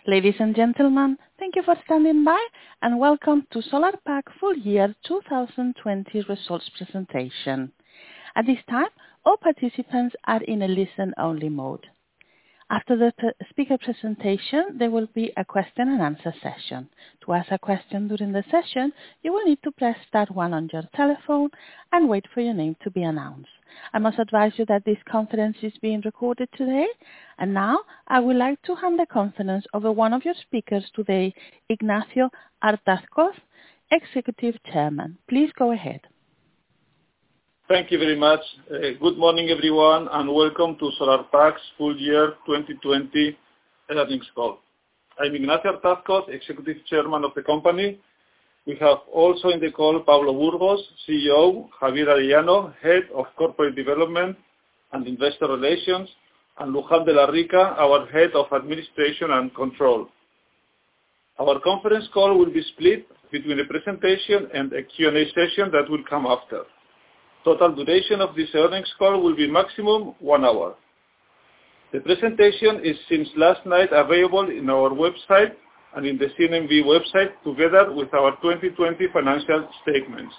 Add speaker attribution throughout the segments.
Speaker 1: Ladies and gentlemen, thank you for standing by and welcome to Solar Pack Full Year 2020 Results Presentation. At this time, all participants are in a listen-only mode. After the speaker presentation, there will be a question and answer session. To ask a question during the session, you will need to press star 1 on your telephone and wait for your name to be announced. I must advise you that this conference is being recorded today. And now, I would like to hand the conference over one of your speakers today, Ignacio Artazcoz, Executive Chairman. Please go ahead.
Speaker 2: Thank you very much. Good morning, everyone, and welcome to Solar Pack's Full Year 2020 Earnings Call. I'm Ignacio Artazcoz, Executive Chairman of the company. We have also in the call Pablo Burgos, CEO, Javier Arellano, Head of Corporate Development and Investor Relations, and Luján de la Rica, our Head of Administration and Control. Our conference call will be split between a presentation and a Q&A session that will come after. Total duration of this earnings call will be maximum 1 hour. The presentation is since last night available in our website and in the CNMV website together with our 2020 financial statements.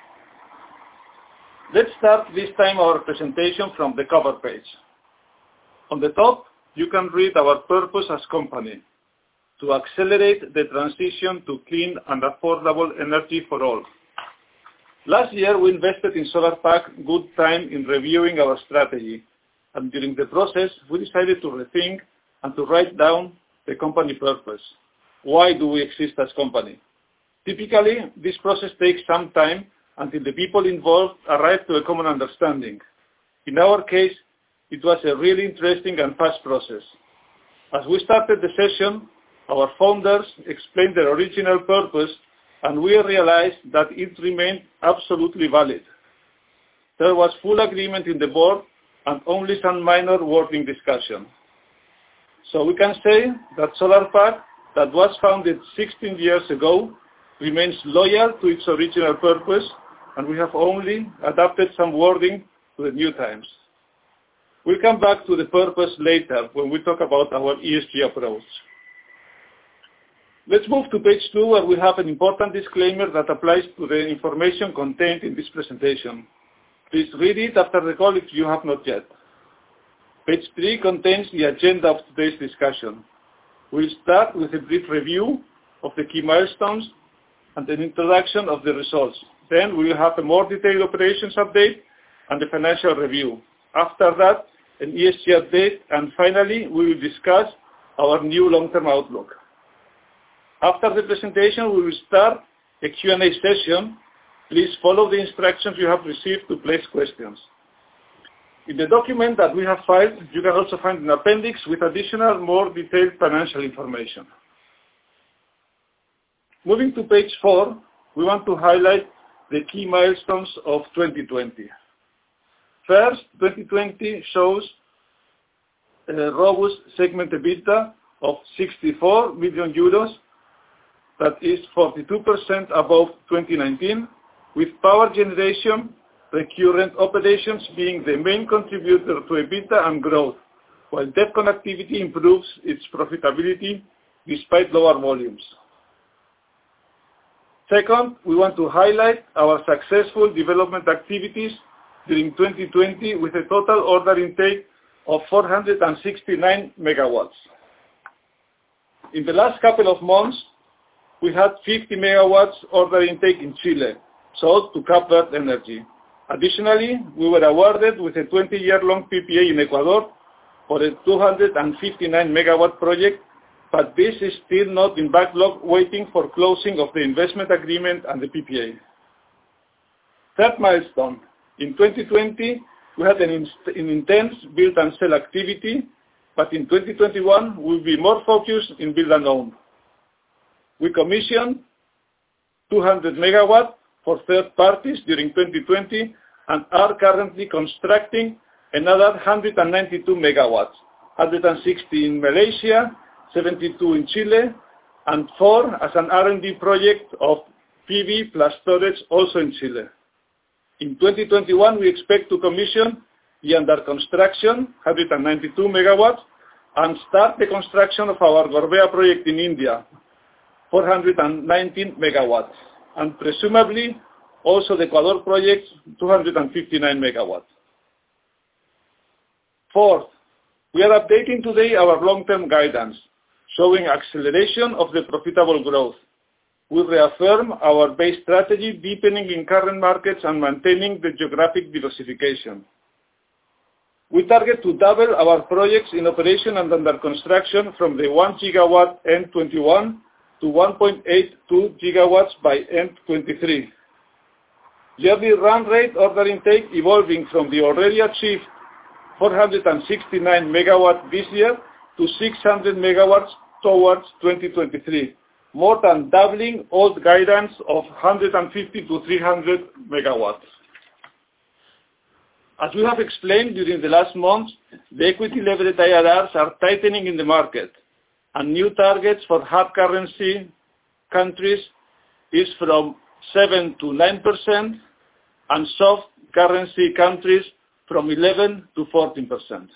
Speaker 2: Let's start this time our presentation from the cover page. On the top, you can read our purpose as company, to accelerate the transition to clean and affordable energy for all. Last year, we invested in Solar Pack good time in reviewing our strategy, and during the process, we decided to rethink and to write down the company purpose. Why do we exist as company? Typically, this process takes some time until the people involved arrive to a common understanding. In our case, it was a really interesting and fast process. As we started the session, our founders explained their original purpose, and we realized that it remained absolutely valid. There was full agreement in the board and only some minor wording discussion. So we can say that Solar Pack, that was founded 16 years ago, remains loyal to its original purpose, and we have only adapted some wording to the new times. We'll come back to the purpose later when we talk about our ESG approach. Let's move to page 2, where we have an important disclaimer that applies to the information contained in this presentation. Please read it after the call if you have not yet. Page 3 contains the agenda of today's discussion. We'll start with a brief review of the key milestones and an introduction of the results. Then we will have a more detailed operations update and a financial review. After that, an ESG update, and finally, we will discuss our new long-term outlook. After the presentation, we will start a Q&A session. Please follow the instructions you have received to place questions. In the document that we have filed, you can also find an appendix with additional, more detailed financial information. Moving to page 4, we want to highlight the key milestones of 2020. First, 2020 shows a robust segment EBITDA of 64 million euros, that is 42% above 2019, with power generation, recurrent operations being the main contributor to EBITDA and growth, while debt connectivity improves its profitability despite lower volumes. Second, we want to highlight our successful development activities during 2020 with a total order intake of 469 megawatts. In the last couple of months, we had 50 megawatts order intake in Chile, sold to Cape Verde Energy. Additionally, we were awarded with a 20-year-long PPA in Ecuador for a 259 megawatt project, but this is still not in backlog, waiting for closing of the investment agreement and the PPA. Third milestone, in 2020, we had an intense build and sell activity, but in 2021, we'll be more focused in build and own. We commissioned 200 megawatts for third parties during 2020 and are currently constructing another 192 megawatts, 160 in Malaysia, 72 in Chile, and 4 as an R&D project of PV plus storage also in Chile. In 2021, we expect to commission the under construction, 192 megawatts, and start the construction of our Gorbea project in India, 419 megawatts, and presumably also the Ecuador project, 259 megawatts. Fourth, we are updating today our long-term guidance, showing acceleration of the profitable growth. We reaffirm our base strategy, deepening in current markets and maintaining the geographic diversification. We target to double our projects in operation and under construction from the 1 gigawatt end 21 to 1.82 gigawatts by end 23. Yearly run rate order intake evolving from the already achieved 469 megawatts this year to 600 megawatts towards 2023, more than doubling old guidance of 150 to 300 megawatts. As we have explained during the last months, the equity leverage IRRs are tightening in the market, and new targets for hard currency countries is from 7 to 9%, and soft currency countries from 11 to 14%.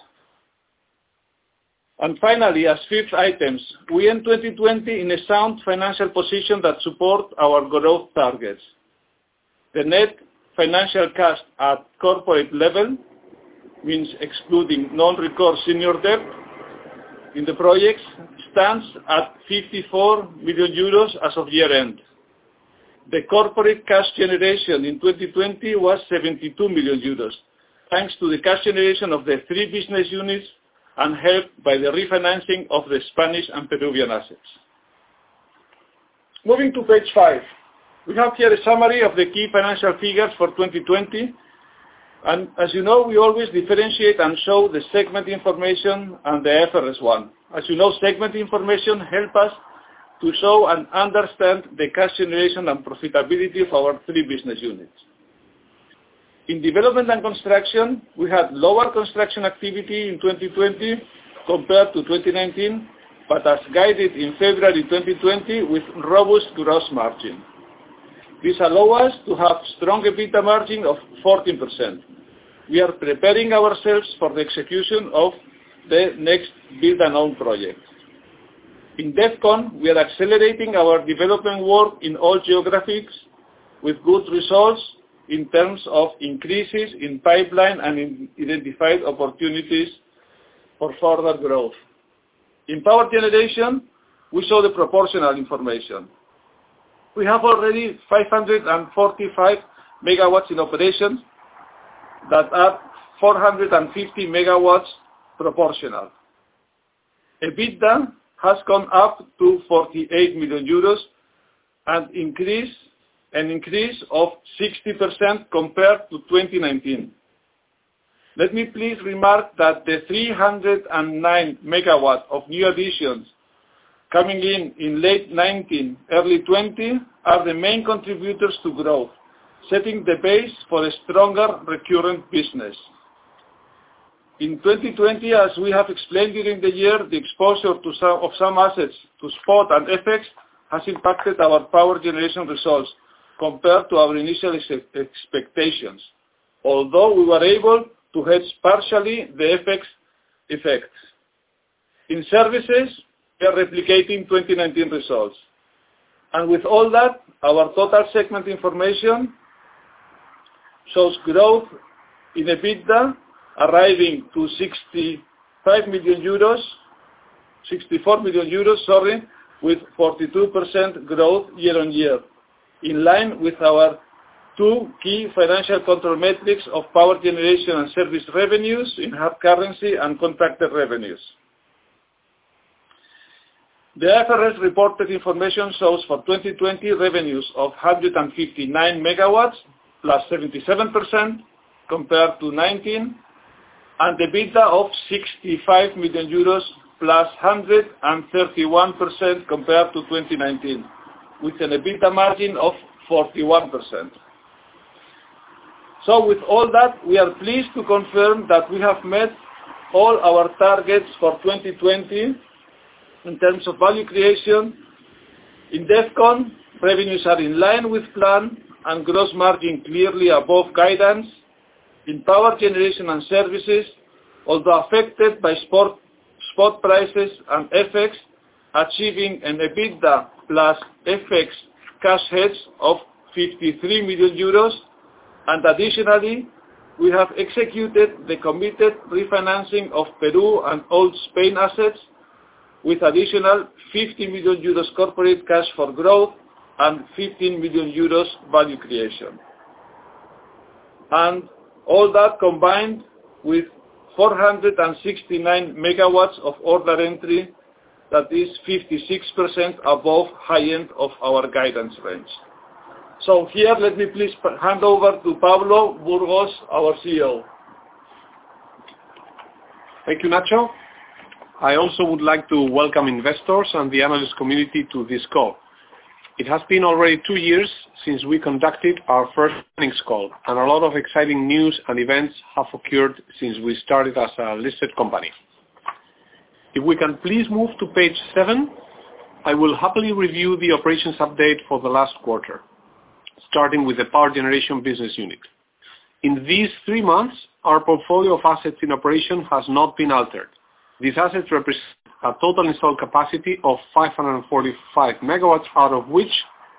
Speaker 2: And finally, as fifth items, we end 2020 in a sound financial position that supports our growth targets. The net financial cash at corporate level, means excluding non-recourse senior debt, in the projects stands at 54 million euros as of year end. The corporate cash generation in 2020 was 72 million euros, thanks to the cash generation of the three business units and helped by the refinancing of the Spanish and Peruvian assets. Moving to page 5. We have here a summary of the key financial figures for 2020. And as you know, we always differentiate and show the segment information and the IFRS one. As you know, segment information help us to show and understand the cash generation and profitability of our three business units. In development and construction, we had lower construction activity in 2020 compared to 2019, but as guided in February 2020 with robust gross margin. This allows us to have strong EBITDA margin of 14%. We are preparing ourselves for the execution of the next build and own project. In DEFCON, we are accelerating our development work in all geographies with good results in terms of increases in pipeline and in identified opportunities for further growth. In power generation, we show the proportional information. We have already 545 megawatts in operation that are 450 megawatts proportional. EBITDA has gone up to 48 million euros and an increase of 60% compared to 2019. Let me please remark that the 309 megawatts of new additions coming in late 19, early 20 are the main contributors to growth, setting the base for a stronger recurrent business. In 2020, as we have explained during the year, the exposure of some assets to spot and FX has impacted our power generation results compared to our initial expectations, although we were able to hedge partially the FX effects. In services, we are replicating 2019 results. And with all that, our total segment information shows growth in EBITDA arriving to 64 million euros, with 42% growth year on year, in line with our two key financial control metrics of power generation and service revenues in hard currency and contracted revenues. The IFRS reported information shows for 2020 revenues of 159 megawatts, plus 77% compared to 19, and EBITDA of 65 million euros, plus 131% compared to 2019, with an EBITDA margin of 41%. So with all that, we are pleased to confirm that we have met all our targets for 2020 in terms of value creation. In DEFCON, revenues are in line with plan and gross margin clearly above guidance. In power generation and services, although affected by spot spot prices and FX, achieving an EBITDA plus FX cash hedge of 53 million euros, and additionally, we have executed the committed refinancing of Peru and old Spain assets with additional 50 million euros corporate cash for growth and 15 million euros value creation. And all that combined with 469 megawatts of order entry, that is 56% above high end of our guidance range. So here, let me please hand over to Pablo Burgos, our CEO.
Speaker 3: Thank you, Nacho. I also would like to welcome investors and the analyst community to this call. It has been already 2 years since we conducted our first earnings call, and a lot of exciting news and events have occurred since we started as a listed company. If we can please move to page 7, I will happily review the operations update for the last quarter, starting with the power generation business unit. In these 3 months, our portfolio of assets in operation has not been altered. These assets represent a total installed capacity of 545 megawatts, out of which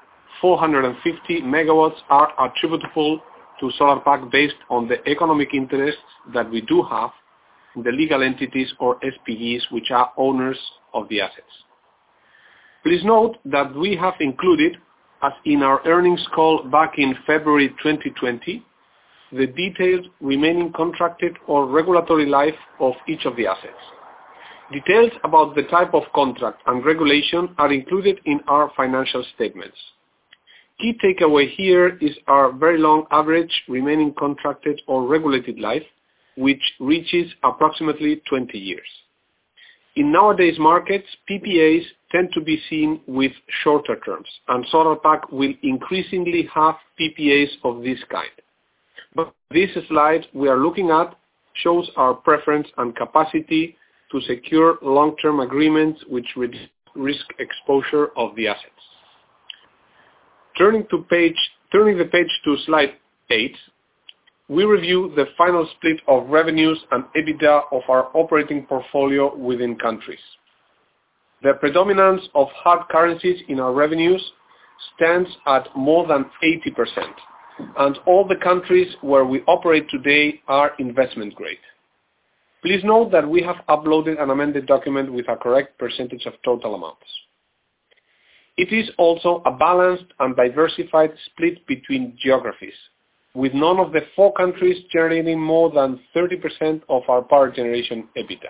Speaker 3: 450 megawatts are attributable to Solar Pack based on the economic interests that we do have in the legal entities or SPVs which are owners of the assets. Please note that we have included, as in our earnings call back in February 2020, the detailed remaining contracted or regulatory life of each of the assets. Details about the type of contract and regulation are included in our financial statements. Key takeaway here is our very long average remaining contracted or regulated life, which reaches approximately 20 years. In nowadays markets, PPAs tend to be seen with shorter terms, and Solar Pack will increasingly have PPAs of this kind. But this slide we are looking at shows our preference and capacity to secure long-term agreements which reduce risk exposure of the assets. Turning the page to slide 8, we review the final split of revenues and EBITDA of our operating portfolio within countries. The predominance of hard currencies in our revenues stands at more than 80%, and all the countries where we operate today are investment grade. Please note that we have uploaded an amended document with a correct percentage of total amounts. It is also a balanced and diversified split between geographies, with none of the 4 countries generating more than 30% of our power generation EBITDA.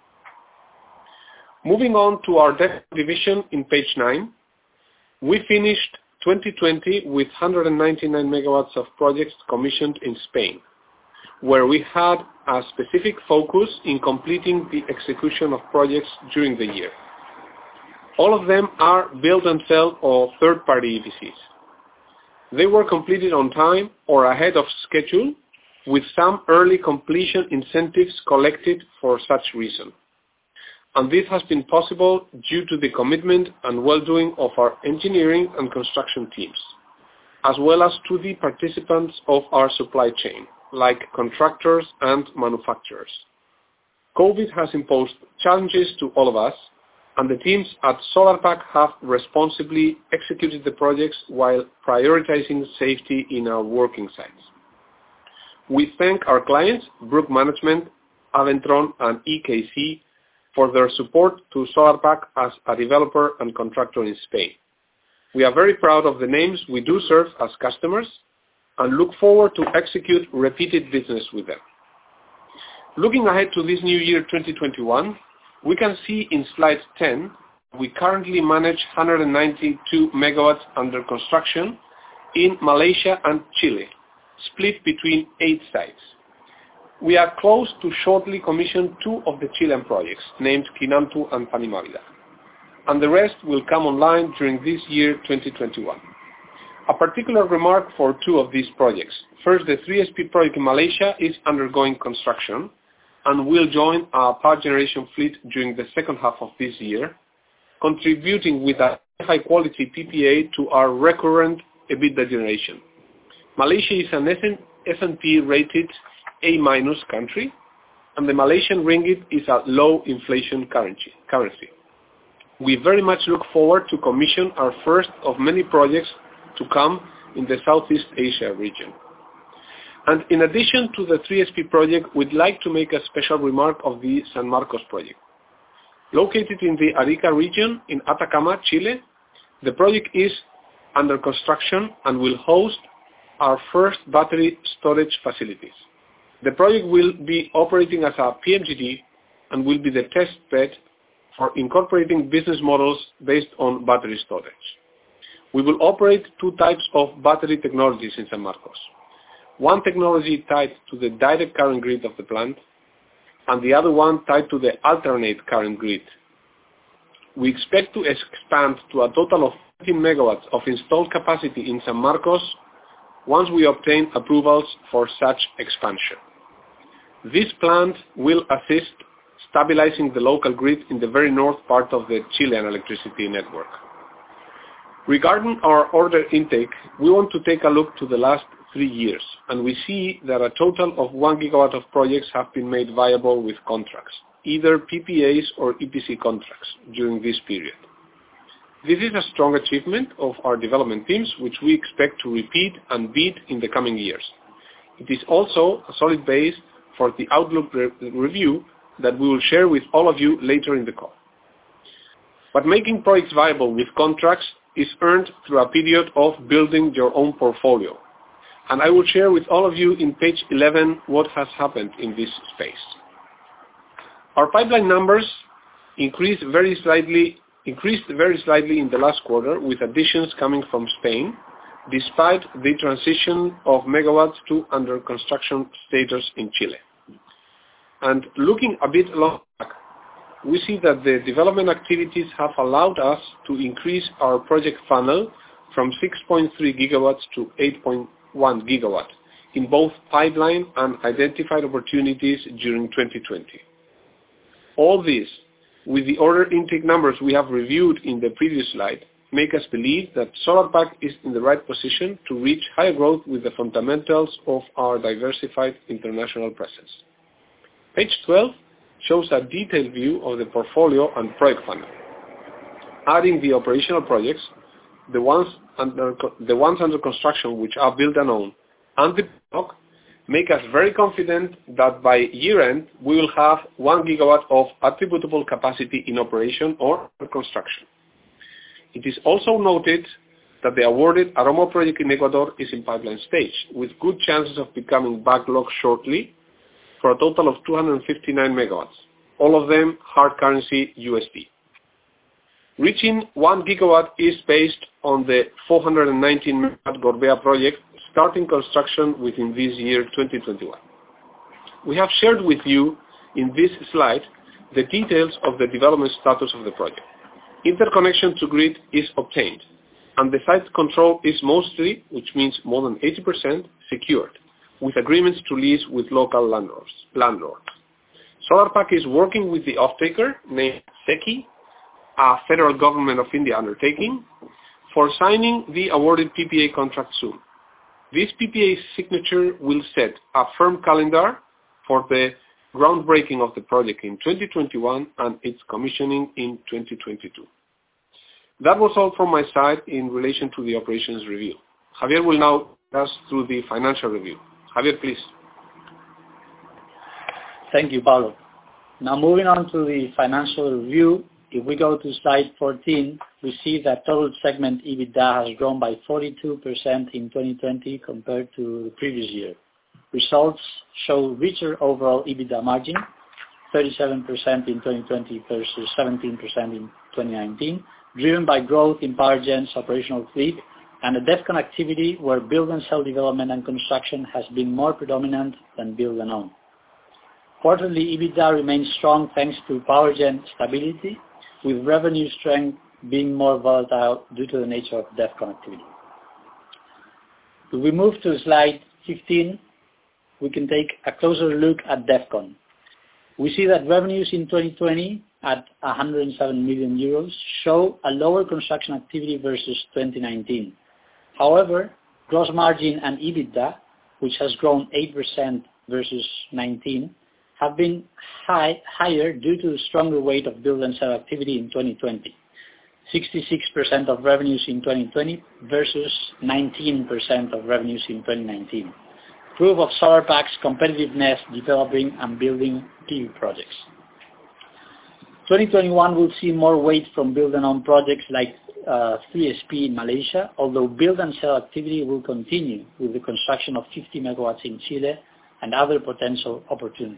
Speaker 3: Moving on to our debt division in page 9, we finished 2020 with 199 megawatts of projects commissioned in Spain, where we had a specific focus in completing the execution of projects during the year. All of them are build and sell or third-party EPCs. They were completed on time or ahead of schedule, with some early completion incentives collected for such reason. And this has been possible due to the commitment and well-doing of our engineering and construction teams, as well as to the participants of our supply chain, like contractors and manufacturers. COVID has imposed challenges to all of us, and the teams at Solar Pack have responsibly executed the projects while prioritizing safety in our working sites. We thank our clients, Brook Management, Aventron, and EKC, for their support to Solar Pack as a developer and contractor in Spain. We are very proud of the names we do serve as customers and look forward to execute repeated business with them. Looking ahead to this new year 2021, we can see in slide 10, we currently manage 192 megawatts under construction in Malaysia and Chile, split between 8 sites. We are close to shortly commission 2 of the Chilean projects, named Quinantu and Panimávida, and the rest will come online during this year 2021. A particular remark for 2 of these projects. First, the 3SP project in Malaysia is undergoing construction and will join our power generation fleet during the second half of this year, contributing with a high-quality PPA to our recurrent EBITDA generation. Malaysia is an S&P rated A- country, and the Malaysian ringgit is a low inflation currency. We very much look forward to commission our first of many projects to come in the Southeast Asia region. And in addition to the 3SP project, we'd like to make a special remark of the San Marcos project. Located in the Arica region in Atacama, Chile, the project is under construction and will host our first battery storage facilities. The project will be operating as a PMGD and will be the test bed for incorporating business models based on battery storage. We will operate two types of battery technologies in San Marcos. One technology tied to the direct current grid of the plant, and the other one tied to the alternate current grid. We expect to expand to a total of 15 megawatts of installed capacity in San Marcos once we obtain approvals for such expansion. This plant will assist stabilizing the local grid in the very north part of the Chilean electricity network. Regarding our order intake, we want to take a look to the last 3 years, and we see that a total of 1 gigawatt of projects have been made viable with contracts, either PPAs or EPC contracts during this period. This is a strong achievement of our development teams, which we expect to repeat and beat in the coming years. It is also a solid base for the outlook review that we will share with all of you later in the call. But making projects viable with contracts is earned through a period of building your own portfolio. And I will share with all of you in page 11 what has happened in this space. Our pipeline numbers increased very slightly in the last quarter, with additions coming from Spain, despite the transition of megawatts to under construction status in Chile. And looking a bit long back, we see that the development activities have allowed us to increase our project funnel from 6.3 gigawatts to 8.1 gigawatt in both pipeline and identified opportunities during 2020. All this, with the order intake numbers we have reviewed in the previous slide, make us believe that SolarPack is in the right position to reach higher growth with the fundamentals of our diversified international presence. Page 12 shows a detailed view of the portfolio and project funnel. Adding the operational projects, the ones under construction which are built and owned, and the backlog, make us very confident that by year-end we will have 1 gigawatt of attributable capacity in operation or under construction. It is also noted that the awarded Aromo project in Ecuador is in pipeline stage, with good chances of becoming backlog shortly, for a total of 259 megawatts, all of them hard currency USD. Reaching 1 gigawatt is based on the 419 megawatt Gorbea project, starting construction within this year 2021. We have shared with you in this slide the details of the development status of the project. Interconnection to grid is obtained, and the site control is mostly, which means more than 80%, secured, with agreements to lease with local landlords. SolarPack is working with the off-taker, named SECI, a federal government of India undertaking, for signing the awarded PPA contract soon. This PPA signature will set a firm calendar for the groundbreaking of the project in 2021 and its commissioning in 2022. That was all from my side in relation to the operations review. Javier will now take us through the financial review. Javier, please.
Speaker 4: Thank you, Pablo. Now moving on to the financial review, if we go to slide 14, we see that total segment EBITDA has grown by 42% in 2020 compared to the previous year. Results show richer overall EBITDA margin, 37% in 2020 versus 17% in 2019, driven by growth in PowerGen's operational fleet and a DEFCON activity where build and sell development and construction has been more predominant than build and own. Quarterly EBITDA remains strong thanks to PowerGen stability, with revenue strength being more volatile due to the nature of DEFCON activity. If we move to slide 15, we can take a closer look at DEFCON. We see that revenues in 2020 at 107 million euros show a lower construction activity versus 2019. However, gross margin and EBITDA, which has grown 8% versus 19, have been higher due to the stronger weight of build and sell activity in 2020. 66% of revenues in 2020 versus 19% of revenues in 2019. Proof of Solarpac's competitiveness developing and building PV projects. 2021 will see more weight from build and own projects like 3SP in Malaysia, although build and sell activity will continue with the construction of 50 megawatts in Chile and other potential opportunities.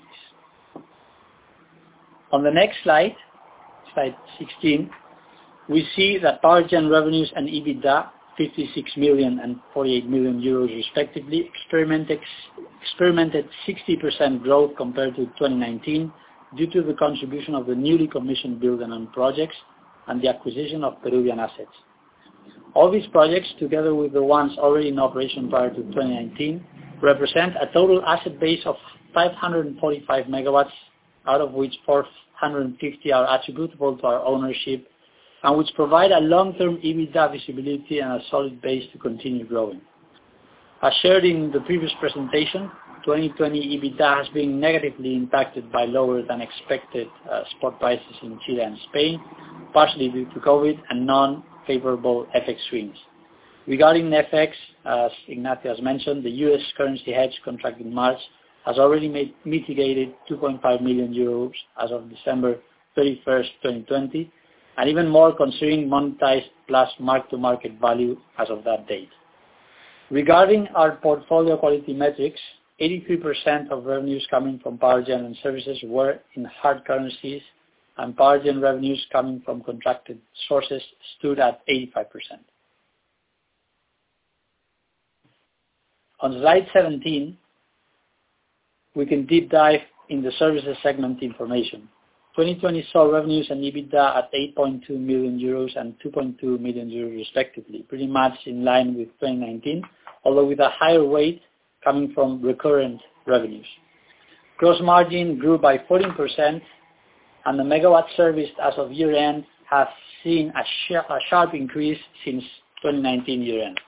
Speaker 4: On the next slide, slide 16, we see that power gen revenues and EBITDA, 56 million and 48 million euros respectively, experimented 60% growth compared to 2019 due to the contribution of the newly commissioned build and own projects and the acquisition of Peruvian assets. All these projects, together with the ones already in operation prior to 2019, represent a total asset base of 545 megawatts, out of which 450 are attributable to our ownership, and which provide a long-term EBITDA visibility and a solid base to continue growing. As shared in the previous presentation, 2020 EBITDA has been negatively impacted by lower than expected spot prices in Chile and Spain, partially due to COVID and non-favorable FX swings. Regarding FX, as Ignacio has mentioned, the US currency hedge contract in March has already mitigated 2.5 million euros as of December 31st, 2020, and even more considering monetized plus mark-to-market value as of that date. Regarding our portfolio quality metrics, 83% of revenues coming from power gen and services were in hard currencies, and power gen revenues coming from contracted sources stood at 85%. On slide 17, we can deep dive in the services segment information. 2020 saw revenues and EBITDA at 8.2 million euros and 2.2 million euros respectively, pretty much in line with 2019, although with a higher weight coming from recurrent revenues. Gross margin grew by 14%, and the megawatt serviced as of year-end has seen a sharp increase since 2019 year-end.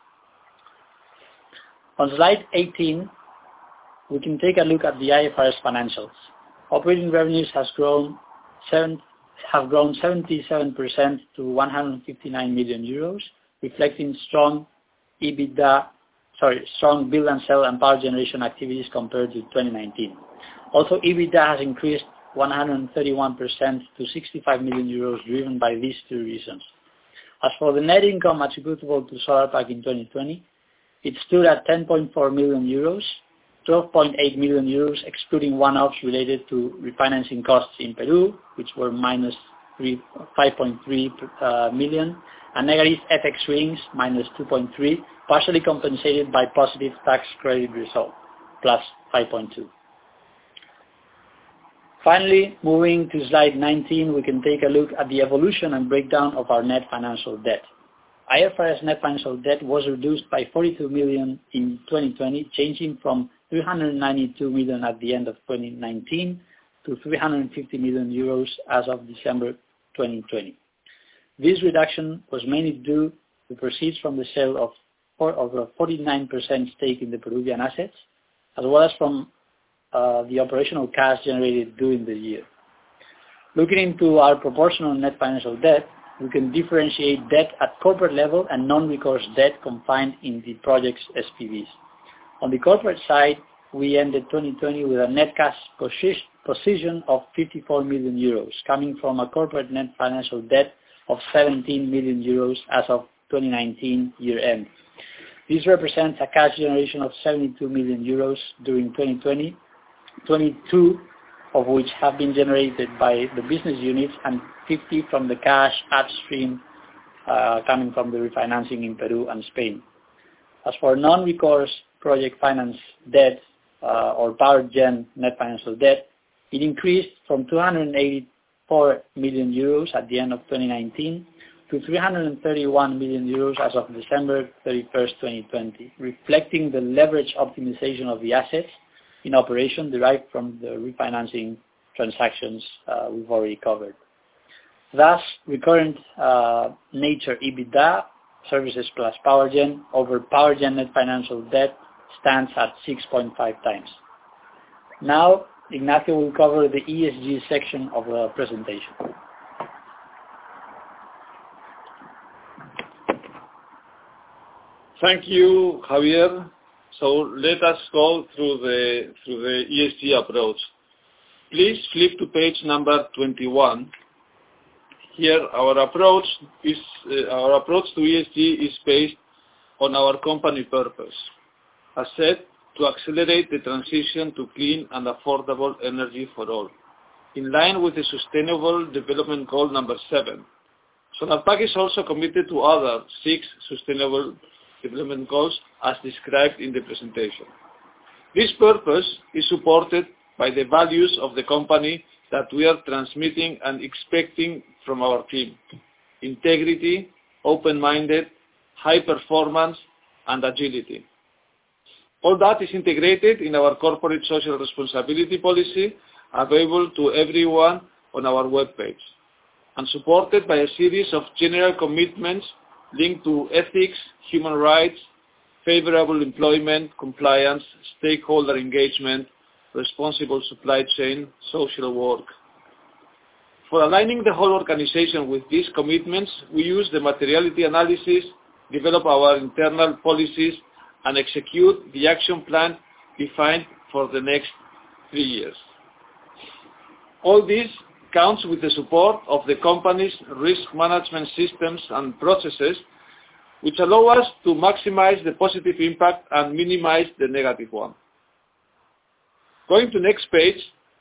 Speaker 4: On slide 18, we can take a look at the IFRS financials. Operating revenues have grown 77% to 159 million euros, reflecting strong build and sell and power generation activities compared to 2019. Also, EBITDA has increased 131% to 65 million euros, driven by these two reasons. As for the net income attributable to Solarpack in 2020, it stood at 10.4 million euros, 12.8 million euros excluding one-offs related to refinancing costs in Peru, which were minus 5.3 million, and negative FX swings, minus 2.3, partially compensated by positive tax credit result, plus 5.2. Finally, moving to slide 19, we can take a look at the evolution and breakdown of our net financial debt. IFRS net financial debt was reduced by 42 million in 2020, changing from 392 million at the end of 2019 to 350 million euros as of December 2020. This reduction was mainly due to proceeds from the sale of a 49% stake in the Peruvian assets, as well as from the operational cash generated during the year. Looking into our proportional net financial debt, we can differentiate debt at corporate level and non-recourse debt confined in the project's SPVs. On the corporate side, we ended 2020 with a net cash position of 54 million euros, coming from a corporate net financial debt of 17 million euros as of 2019 year-end. This represents a cash generation of 72 million euros during 2020, 22 of which have been generated by the business units and 50 from the cash upstream coming from the refinancing in Peru and Spain. As for non-recourse project finance debt or power gen net financial debt, it increased from 284 million euros at the end of 2019 to 331 million euros as of December 31st, 2020, reflecting the leverage optimization of the assets in operation derived from the refinancing transactions we've already covered. Thus, recurrent nature EBITDA, services plus power gen, over power gen net financial debt stands at 6.5 times. Now, Ignacio will cover the ESG section of the presentation.
Speaker 2: Thank you, Javier. So let us go through the ESG approach. Please flip to page number 21. Here, our approach to ESG is based on our company purpose. As said, to accelerate the transition to clean and affordable energy for all, in line with the Sustainable Development Goal number 7. Solarpack is also committed to other 6 Sustainable Development Goals as described in the presentation. This purpose is supported by the values of the company that we are transmitting and expecting from our team: integrity, open-minded, high performance, and agility. All that is integrated in our corporate social responsibility policy, available to everyone on our webpage, and supported by a series of general commitments linked to ethics, human rights, favorable employment, compliance, stakeholder engagement, responsible supply chain, social work. For aligning the whole organization with these commitments, we use the materiality analysis, develop our internal policies, and execute the action plan defined for the next 3 years. All this counts with the support of the company's risk management systems and processes, which allow us to maximize the positive impact and minimize the negative one. Going to next page,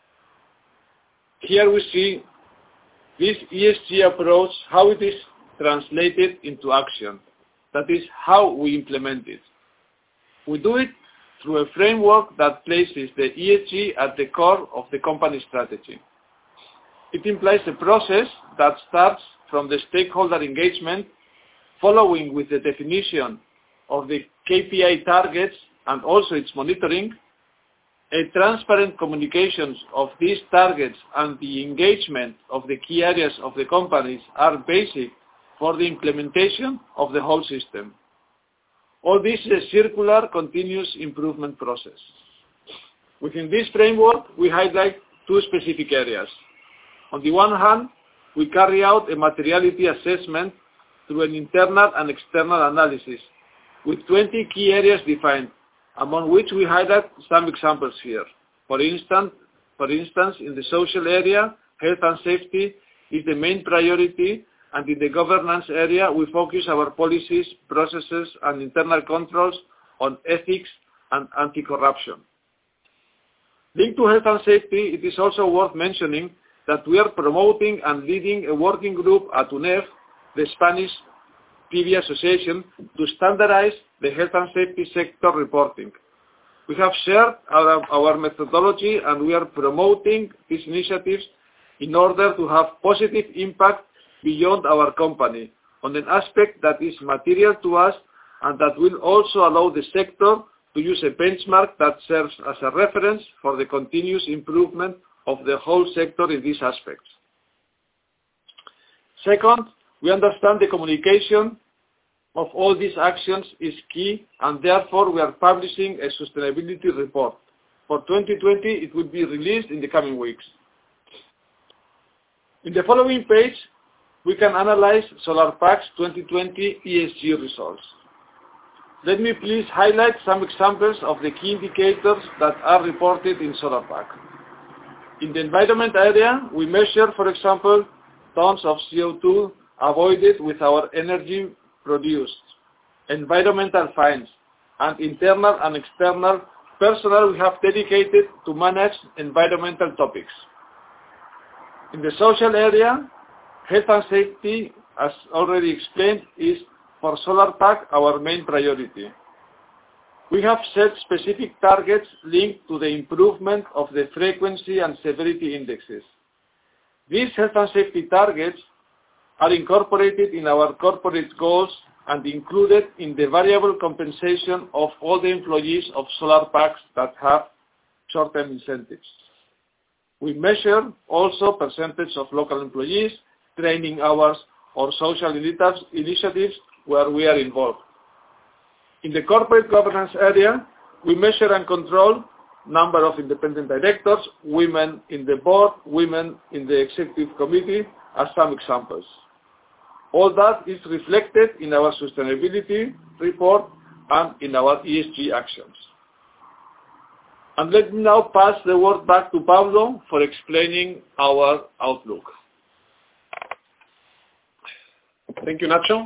Speaker 2: here we see this ESG approach, how it is translated into action. That is how we implement it. We do it through a framework that places the ESG at the core of the company strategy. It implies a process that starts from the stakeholder engagement, following with the definition of the KPI targets and also its monitoring, a transparent communications of these targets and the engagement of the key areas of the companies are basic for the implementation of the whole system. All this is a circular, continuous improvement process. Within this framework, we highlight 2 specific areas. On the one hand, we carry out a materiality assessment through an internal and external analysis, with 20 key areas defined, among which we highlight some examples here. For instance, in the social area, health and safety is the main priority, and in the governance area, we focus our policies, processes, and internal controls on ethics and anti-corruption. Linked to health and safety, it is also worth mentioning that we are promoting and leading a working group at UNEF, the Spanish PV Association, to standardize the health and safety sector reporting. We have shared our methodology, and we are promoting these initiatives in order to have positive impact beyond our company on an aspect that is material to us, and that will also allow the sector to use a benchmark that serves as a reference for the continuous improvement of the whole sector in these aspects. Second, we understand the communication of all these actions is key, and therefore we are publishing a sustainability report. For 2020, it will be released in the coming weeks. In the following page, we can analyze Solarpack's 2020 ESG results. Let me please highlight some examples of the key indicators that are reported in Solarpack. In the environment area, we measure, for example, tons of CO2 avoided with our energy produced, environmental fines, and internal and external personnel we have dedicated to manage environmental topics. In the social area, health and safety, as already explained, is for Solarpack our main priority. We have set specific targets linked to the improvement of the frequency and severity indexes. These health and safety targets are incorporated in our corporate goals and included in the variable compensation of all the employees of Solarpack that have short-term incentives. We measure also percentage of local employees, training hours, or social initiatives where we are involved. In the corporate governance area, we measure and control number of independent directors, women in the board, women in the executive committee, are some examples. All that is reflected in our sustainability report and in our ESG actions. And let me now pass the word back to Pablo for explaining our outlook.
Speaker 3: Thank you, Nacho.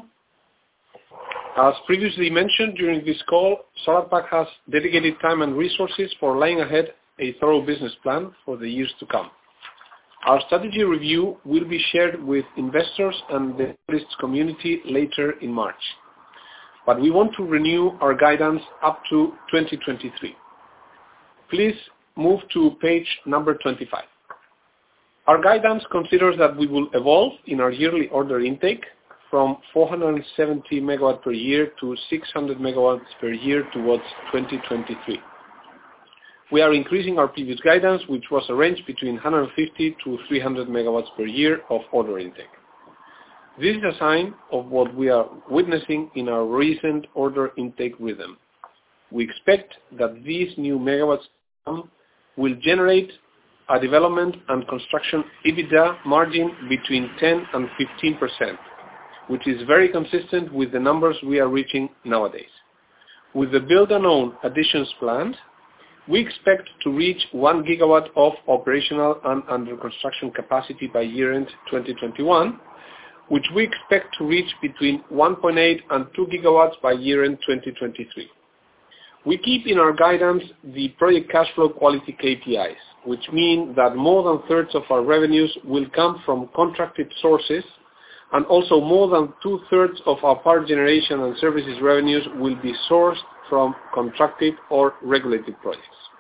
Speaker 3: As previously mentioned during this call, SolarPack has dedicated time and resources for laying ahead a thorough business plan for the years to come. Our strategy review will be shared with investors and the analysts community later in March. But we want to renew our guidance up to 2023. Please move to page number 25. Our guidance considers that we will evolve in our yearly order intake from 470 megawatts per year to 600 megawatts per year towards 2023. We are increasing our previous guidance, which was a range between 150 to 300 megawatts per year of order intake. This is a sign of what we are witnessing in our recent order intake rhythm. We expect that these new megawatts will generate a development and construction EBITDA margin between 10 and 15%, which is very consistent with the numbers we are reaching nowadays. With the build and own additions planned, we expect to reach 1 gigawatt of operational and under construction capacity by year-end 2021, which we expect to reach between 1.8 and 2 gigawatts by year-end 2023. We keep in our guidance the project cash flow quality KPIs, which mean that more than thirds of our revenues will come from contracted sources, and also more than two-thirds of our power generation and services revenues will be sourced from contracted or regulated projects.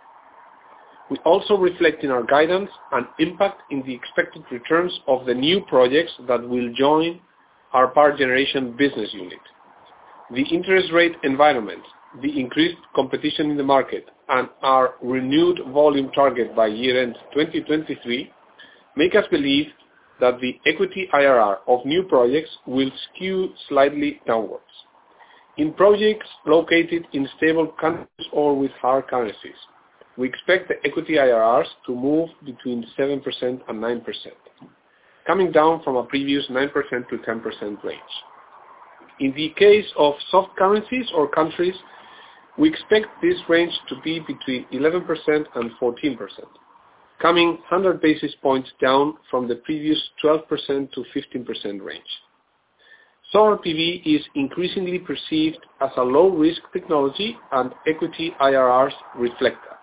Speaker 3: We also reflect in our guidance an impact in the expected returns of the new projects that will join our power generation business unit. The interest rate environment, the increased competition in the market, and our renewed volume target by year-end 2023 make us believe that the equity IRR of new projects will skew slightly downwards. In projects located in stable countries or with hard currencies, we expect the equity IRRs to move between 7% and 9%, coming down from a previous 9% to 10% range. In the case of soft currencies or countries, we expect this range to be between 11% and 14%, coming 100 basis points down from the previous 12% to 15% range. Solar PV is increasingly perceived as a low-risk technology, and equity IRRs reflect that.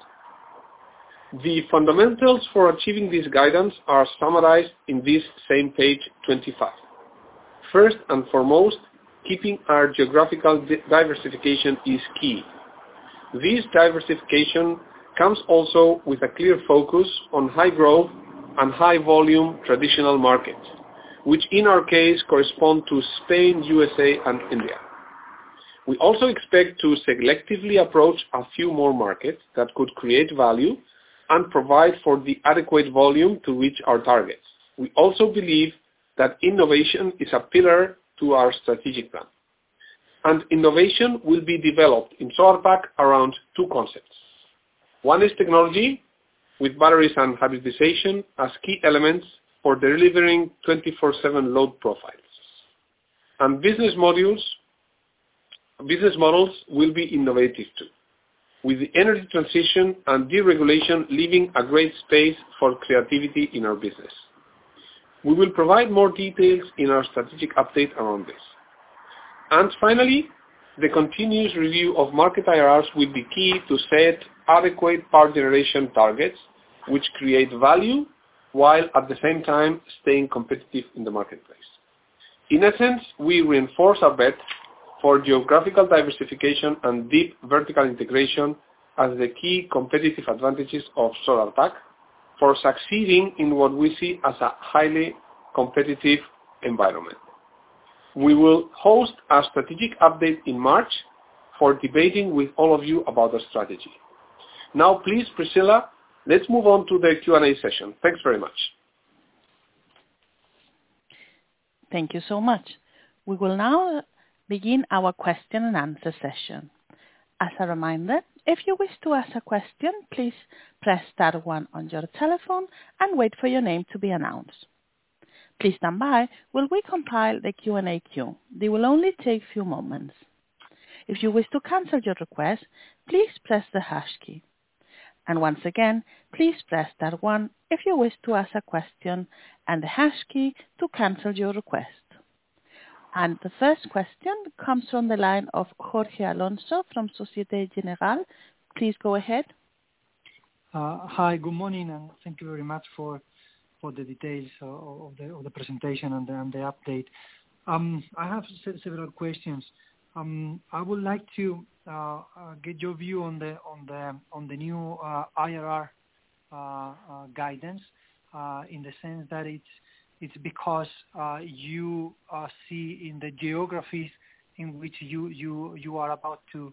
Speaker 3: The fundamentals for achieving this guidance are summarized in this same page 25. First and foremost, keeping our geographical diversification is key. This diversification comes also with a clear focus on high growth and high volume traditional markets, which in our case correspond to Spain, USA, and India. We also expect to selectively approach a few more markets that could create value and provide for the adequate volume to reach our targets. We also believe that innovation is a pillar to our strategic plan. And innovation will be developed in SolarPack around two concepts. One is technology, with batteries and hybridization as key elements for delivering 24/7 load profiles. And business models will be innovative too, with the energy transition and deregulation leaving a great space for creativity in our business. We will provide more details in our strategic update around this. And finally, the continuous review of market IRRs will be key to set adequate power generation targets which create value while at the same time staying competitive in the marketplace. In essence, we reinforce our bet for geographical diversification and deep vertical integration as the key competitive advantages of SolarPack for succeeding in what we see as a highly competitive environment. We will host a strategic update in March for debating with all of you about our strategy. Now, please, Priscilla, let's move on to the Q&A session. Thanks very much.
Speaker 1: Thank you so much. We will now begin our question and answer session. As a reminder, If you wish to ask a question, please press star 1 on your telephone and wait for your name to be announced. Please stand by while we compile the Q&A queue. They will only take a few moments. If you wish to cancel your request, please press the hash key. And once again, please press star 1 if you wish to ask a question and the hash key to cancel your request. And the first question comes from the line of Jorge Alonso from Societe Generale. Please go ahead.
Speaker 5: Hi, good morning, and thank you very much for the details of the presentation and the update. I have several questions. I would like to get your view on the new IRR guidance, in the sense that it's because you see in the geographies in which you are about to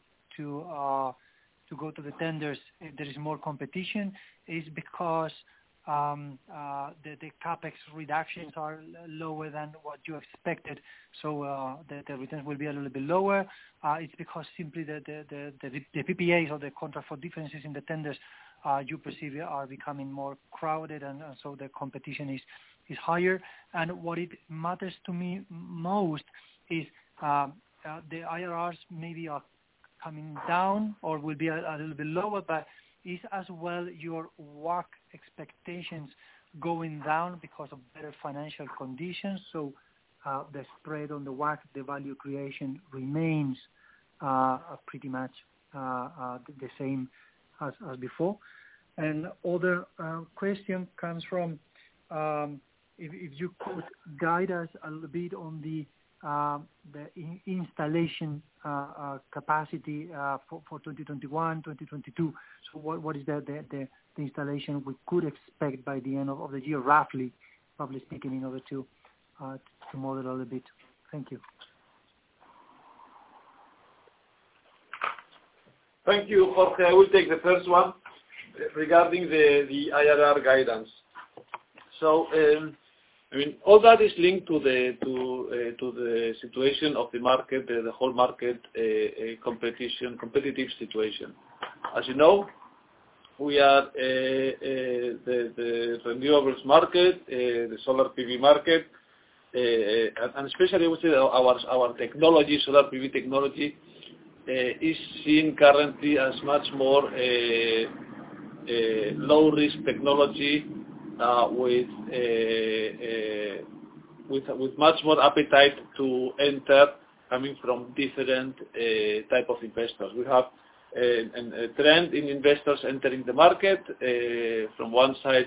Speaker 5: go to the tenders, there is more competition. Is because the capex reductions are lower than what you expected, so the returns will be a little bit lower. It's because simply the PPAs or the contract for differences in the tenders you perceive are becoming more crowded, and so the competition is higher. And what it matters to me most is the IRRs maybe are coming down or will be a little bit lower, but is as well your WACC expectations going down because of better financial conditions? So the spread on the WACC, the value creation remains pretty much the same as before. And other question comes from if you could guide us a little bit on the installation capacity for 2021, 2022. So what is the installation we could expect by the end of the year, roughly speaking, in order to model a little bit? Thank you.
Speaker 2: Thank you, Jorge. I will take the first one regarding the IRR guidance. So, all that is linked to the situation of the market, the whole market competitive situation. As you know, we are the renewables market, the solar PV market, and especially I would say our technology, solar PV technology, is seen currently as much more low risk technology. With much more appetite to enter, coming from different type of investors. We have a trend in investors entering the market. From one side,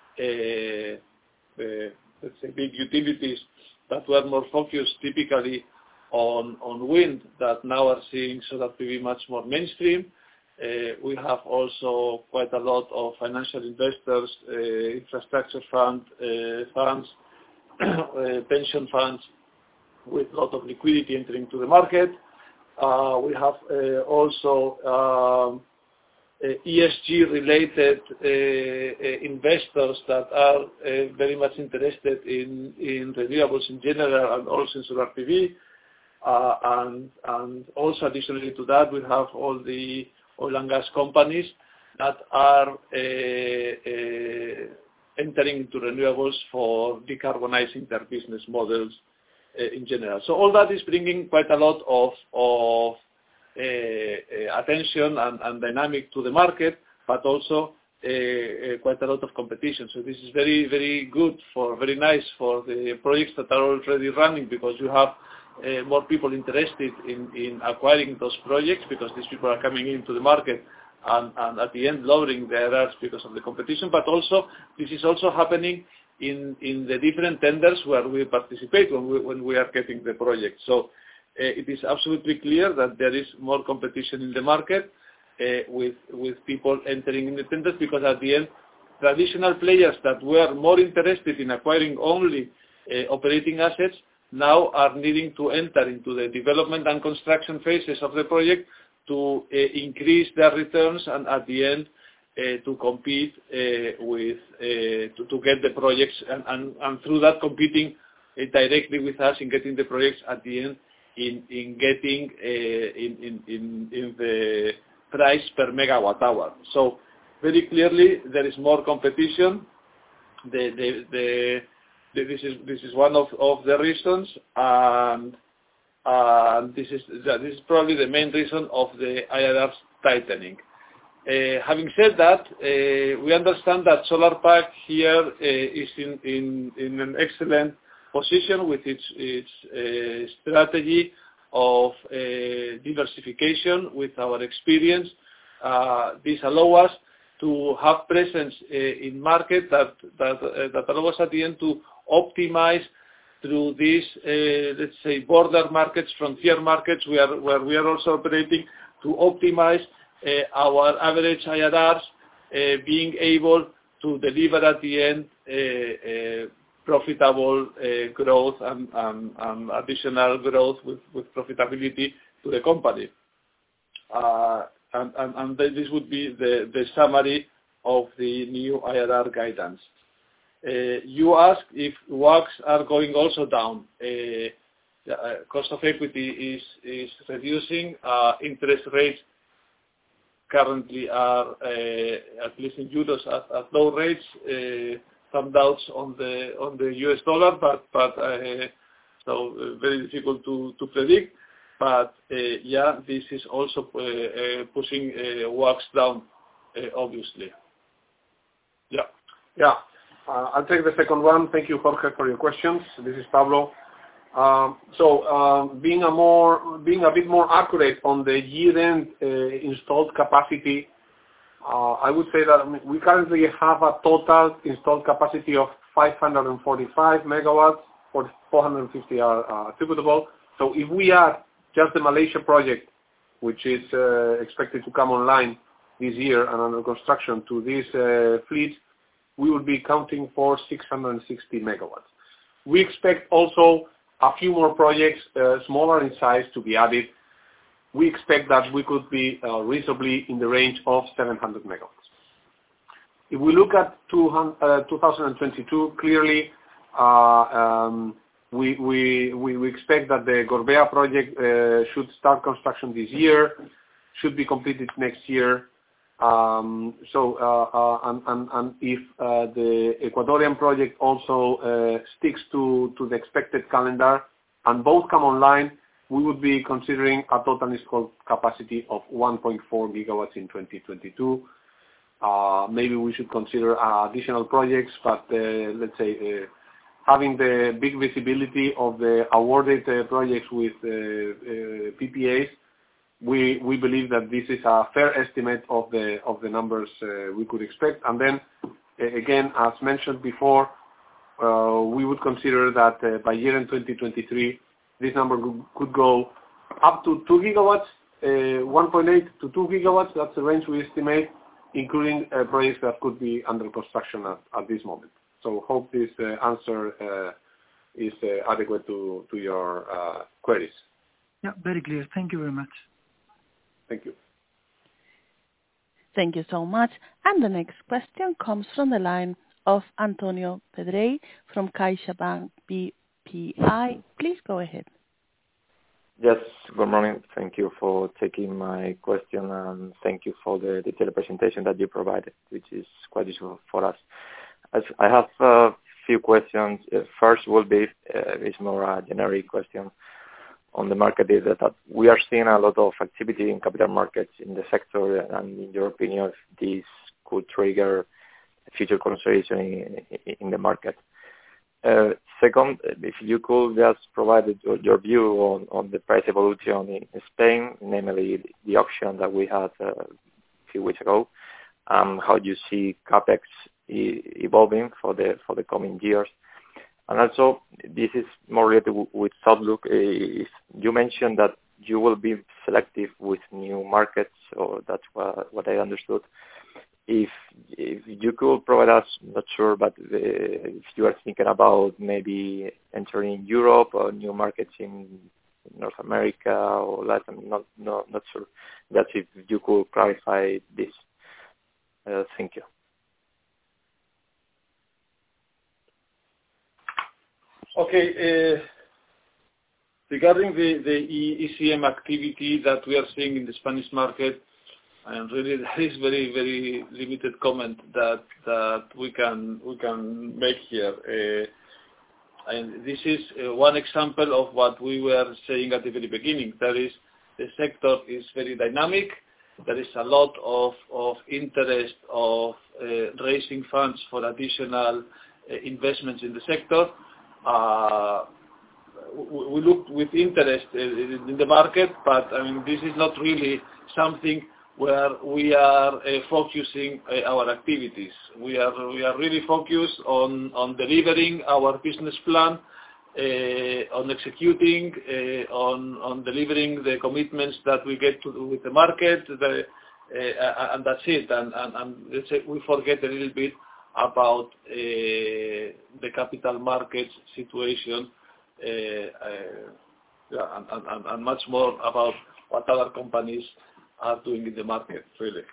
Speaker 2: let's say big utilities that were more focused typically on wind, that now are seeing solar PV much more mainstream. We have also quite a lot of financial investors, infrastructure funds, pension funds, with a lot of liquidity entering to the market. We have also ESG-related investors that are very much interested in renewables in general and also in solar PV. And also additionally to that, we have all the oil and gas companies that are entering into renewables for decarbonizing their business models in general. So all that is bringing quite a lot of attention and dynamic to the market, but also quite a lot of competition. So this is very, very good very nice for the projects that are already running, because you have more people interested in acquiring those projects, because these people are coming into the market and at the end lowering their IRRs because of the competition. But also this is also happening in the different tenders where we participate when we are getting the project. So it is absolutely clear that there is more competition in the market with people entering in the tenders, because at the end traditional players that were more interested in acquiring only operating assets now are needing to enter into the development and construction phases of the project to increase their returns, and at the end to compete to get the projects, and through that competing directly with us in getting the projects at the end, in getting in the price per megawatt hour. So very clearly there is more competition. This is one of the reasons, and this is probably the main reason of the IRR's tightening. Having said that, we understand that Solar Pack here is in an excellent position with its strategy of diversification with our experience. This allows us to have presence in market that allow us at the end to optimize through these, let's say, border markets, frontier markets, where we are also operating to optimize our average IRRs, being able to deliver at the end profitable growth and additional growth with profitability to the company. And this would be the summary of the new IRR guidance. You asked if WACCs are going also down. Cost of equity is reducing. Interest rates currently are, at least in euros, at low rates. Some doubts on the US dollar, but so very difficult to predict. But yeah, this is also pushing WACCs down, obviously.
Speaker 3: Yeah. I'll take the second one. Thank you, Jorge, for your questions. This is Pablo. Being a bit more accurate on the year-end installed capacity, I would say that we currently have a total installed capacity of 545 megawatts, 450 are attributable. So if we add just the Malaysia project, which is expected to come online this year and under construction to this fleet, we would be counting for 660 megawatts. We expect also a few more projects, smaller in size, to be added. We expect that we could be reasonably in the range of 700 megawatts. If we look at 2022, clearly we expect that the Gorbea project should start construction this year, should be completed next year. And if the Ecuadorian project also sticks to the expected calendar and both come online, we would be considering a total installed capacity of 1.4 gigawatts in 2022. Maybe we should consider additional projects, but let's say having the big visibility of the awarded projects with PPAs, we believe that this is a fair estimate of the numbers we could expect. And then again, as mentioned before, we would consider that by year end 2023, this number could go up to 2 gigawatts, 1.8 to 2 gigawatts. That's the range we estimate, including projects that could be under construction at this moment. So hope this answer is adequate to your queries.
Speaker 5: Yeah, very clear. Thank you very much.
Speaker 3: Thank you.
Speaker 1: Thank you so much. And the next question comes from the line of Antonio Pedrey from CaixaBank BPI. Please go ahead.
Speaker 6: Yes, good morning. Thank you for taking my question, and thank you for the detailed presentation that you provided, which is quite useful for us. As I have a few questions. First will be is more a generic question on the market, is that we are seeing a lot of activity in capital markets in the sector, and in your opinion, if this could trigger future consolidation in the market. Second, if you could just provide your view on the price evolution in Spain, namely the auction that we had a few weeks ago, how do you see CapEx evolving for the coming years? And also, this is more related with outlook. You mentioned that you will be selective with new markets, or that's what I understood. If you could provide us, not sure, but if you are thinking about maybe entering Europe or new markets in North America or Latin, not sure. That's if you could clarify this. Thank you.
Speaker 2: Okay. Regarding the ECM activity that we are seeing in the Spanish market, And really, there is very, very limited comment that we can make here. And this is one example of what we were saying at the very beginning. That is, the sector is very dynamic. There is a lot of interest of raising funds for additional investments in the sector. We look with interest in the market, but I mean, this is not really something where we are focusing our activities. We are really focused on delivering our business plan, on executing, on delivering the commitments that we get with the market, and that's it. And let's say we forget a little bit about the capital markets situation, and much more about what other companies are doing in the market, really.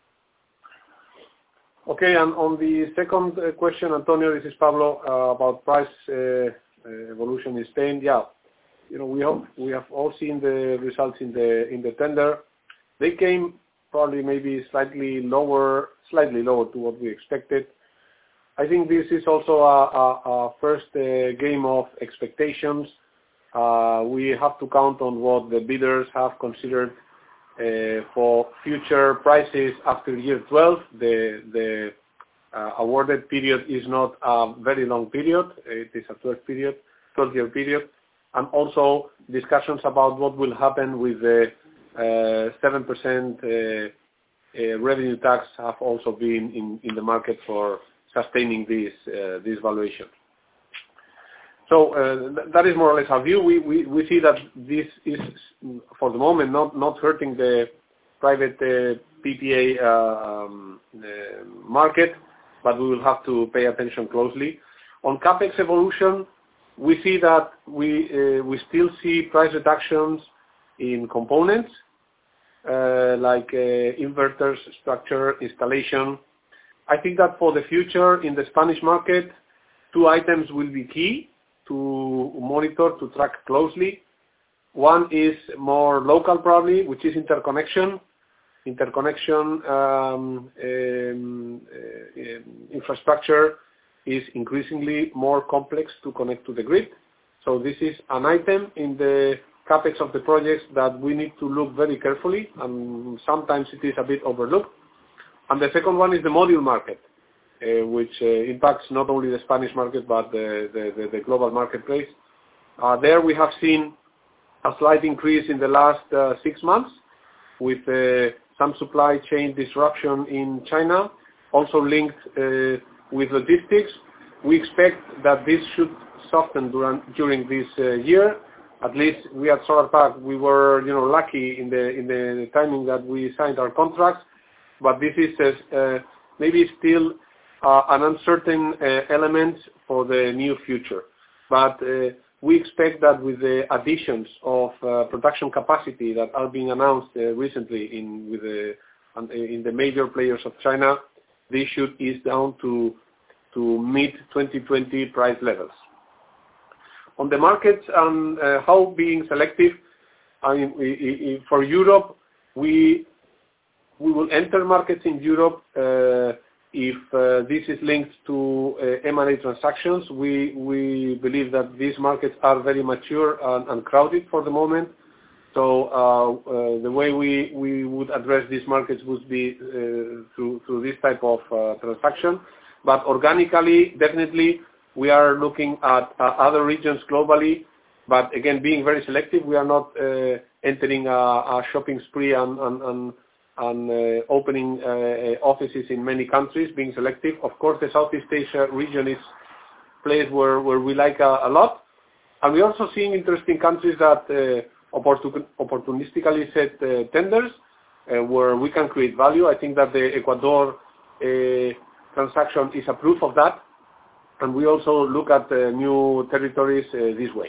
Speaker 3: Okay, and on the second question, Antonio, this is Pablo, about price evolution in Spain. Yeah, we have all seen the results in the tender. They came probably maybe slightly lower to what we expected. I think this is also a first game of expectations. We have to count on what the bidders have considered for future prices after year 12. The awarded period is not a very long period. It is a 12-year period. And also discussions about what will happen with the 7% revenue tax have also been in the market for sustaining this valuation. So that is more or less our view. We see that this is, for the moment, not hurting the private PPA market, but we will have to pay attention closely. On capex evolution, we see that we still see price reductions in components like inverters, structure, installation. I think that for the future in the Spanish market, two items will be key to monitor, to track closely. One is more local probably, which is interconnection. Infrastructure is increasingly more complex to connect to the grid. So this is an item in the capex of the projects that we need to look very carefully, and sometimes it is a bit overlooked. And the second one is the module market, which impacts not only the Spanish market but the global marketplace. There we have seen a slight increase in the last 6 months with some supply chain disruption in China, also linked with logistics. We expect that this should soften during this year. At least we at SolarPack, we were lucky in the timing that we signed our contracts, but this is maybe still an uncertain element for the near future. But we expect that with the additions of production capacity that are being announced recently in the major players of China, they should ease down to mid-2020 price levels. On the markets and how being selective, I mean, for Europe, we will enter markets in Europe if this is linked to M&A transactions. We believe that these markets are very mature and crowded for the moment. So the way we would address these markets would be through this type of transaction. But organically, definitely, we are looking at other regions globally. But again, being very selective, we are not entering a shopping spree and opening offices in many countries, being selective. Of course, the Southeast Asia region is a place where we like a lot. And we're also seeing interesting countries that opportunistically set tenders where we can create value. I think that the Ecuador transaction is a proof of that. And we also look at new territories this way.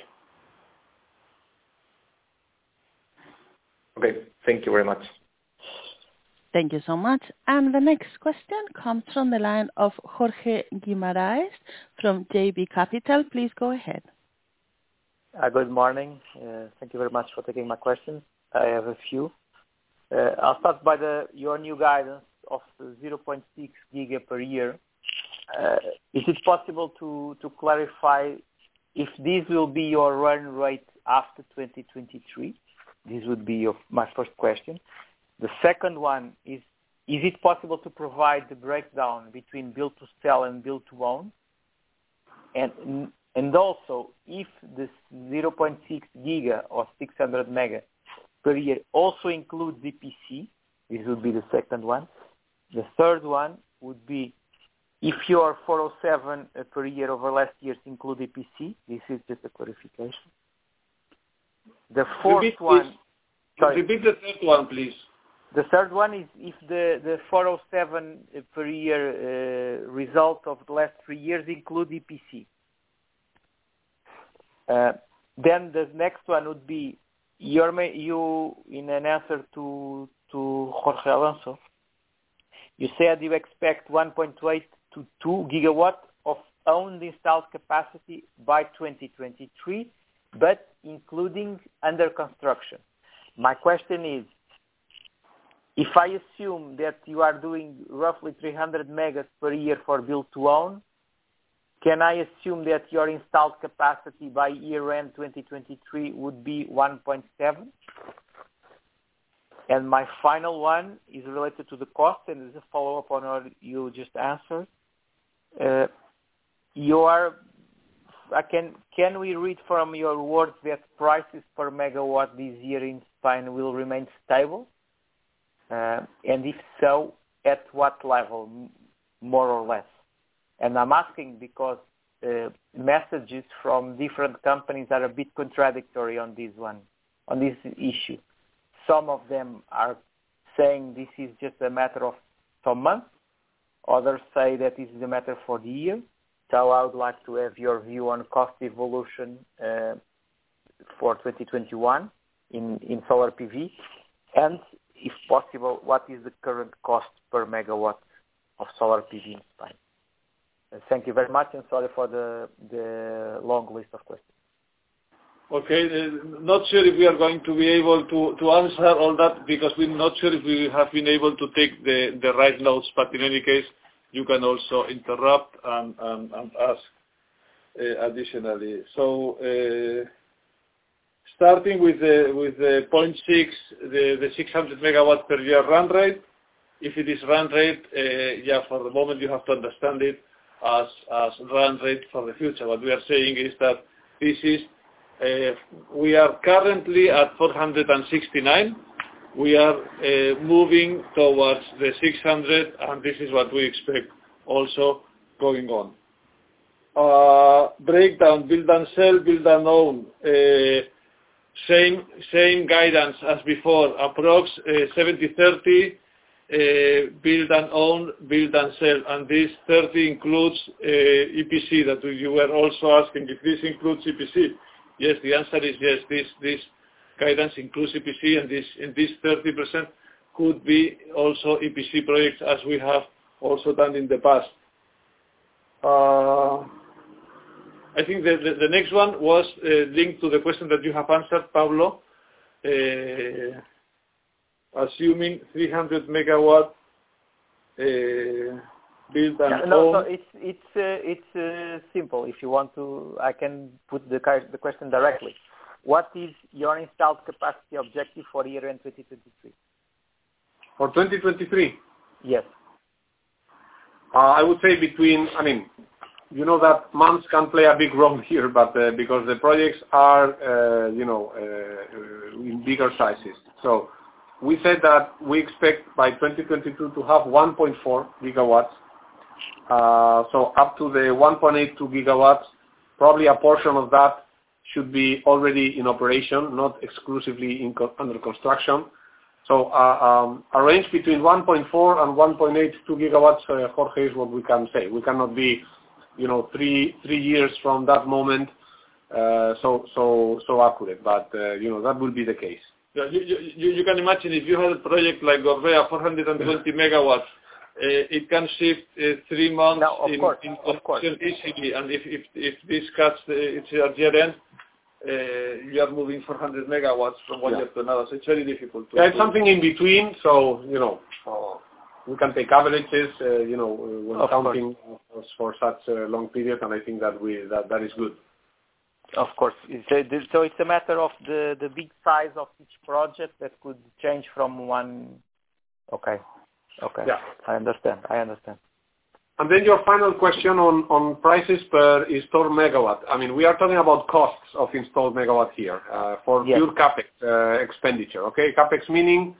Speaker 6: Okay, thank you very much.
Speaker 1: Thank you so much. And the next question comes from the line of Jorge Guimarães from JB Capital. Please go ahead.
Speaker 7: Good morning. Thank you very much for taking my question. I have a few. I'll start by your new guidance of 0.6 giga per year. Is it possible to clarify if this will be your run rate after 2023? This would be my first question. The second one is it possible to provide the breakdown between build to sell and build to own? And also, if this 0.6 giga or 600 mega per year also includes EPC, this would be the second one. The third one would be if your 407 per year over last years include EPC. This is just a clarification. The fourth one... Sorry.
Speaker 2: Repeat the third one, please.
Speaker 7: The third one is if the 407 per year result of the last 3 years include EPC. Then the next one would be you in an answer to Jorge Alonso, you said you expect 1.8 to 2 gigawatts of owned installed capacity by 2023, but including under construction. My question is, if I assume that you are doing roughly 300 megas per year for build to own, can I assume that your installed capacity by year-end 2023 would be 1.7? And my final one is related to the cost, and is a follow-up on what you just answered. Can we read from your words that prices per megawatt this year in Spain will remain stable? And if so, at what level, more or less? And I'm asking because messages from different companies are a bit contradictory on this issue. Some of them are saying this is just a matter of some months. Others say that this is a matter for the year. So I would like to have your view on cost evolution for 2021 in solar PV. And if possible, what is the current cost per megawatt of solar PV in Spain? Thank you very much, and sorry for the long list of questions.
Speaker 2: Okay, not sure if we are going to be able to answer all that because we're not sure if we have been able to take the right notes, but in any case, you can also interrupt and ask additionally. So, starting with the 0.6, the 600 megawatts per year run rate, if it is run rate, for the moment you have to understand it as run rate for the future. What we are saying is that this is, we are currently at 469. We are moving towards the 600, and this is what we expect also going on. Breakdown, build and sell, build and own. Same guidance as before, approx 70-30, build and own, build and sell, and this 30 includes EPC that you were also asking if this includes EPC. Yes, the answer is yes. This guidance includes EPC, and this 30% could be also EPC projects as we have also done in the past. I think the next one was linked to the question that you have answered, Pablo. Assuming 300 megawatt build and own.
Speaker 7: So it's simple. If you want to, I can put the question directly. What is your installed capacity objective for year-end 2023?
Speaker 3: For 2023?
Speaker 7: Yes.
Speaker 3: I would say you know that months can play a big role here, but because the projects are, in bigger sizes. So we said that we expect by 2022 to have 1.4 gigawatts. So up to the 1.82 gigawatts, probably a portion of that should be already in operation, not exclusively under construction. So a range between 1.4 and 1.82 gigawatts, Jorge, is what we can say. We cannot be, 3 years from that moment so accurate, but that will be the case.
Speaker 2: Yeah, you can imagine if you have a project like Gorbea, 420 megawatts, it can shift 3 months in construction easily, and if this cuts its year end, you are moving 400 megawatts from one year to another. So it's very difficult.
Speaker 3: It's something in between. So we can take averages. When counting for such a long period, and I think that that is good.
Speaker 7: Of course. So it's a matter of the big size of each project that could change from one. Okay. Yeah. I understand.
Speaker 3: And then your final question on prices per installed megawatt. I mean, we are talking about costs of installed megawatt here for pure CapEx expenditure. Okay, CapEx meaning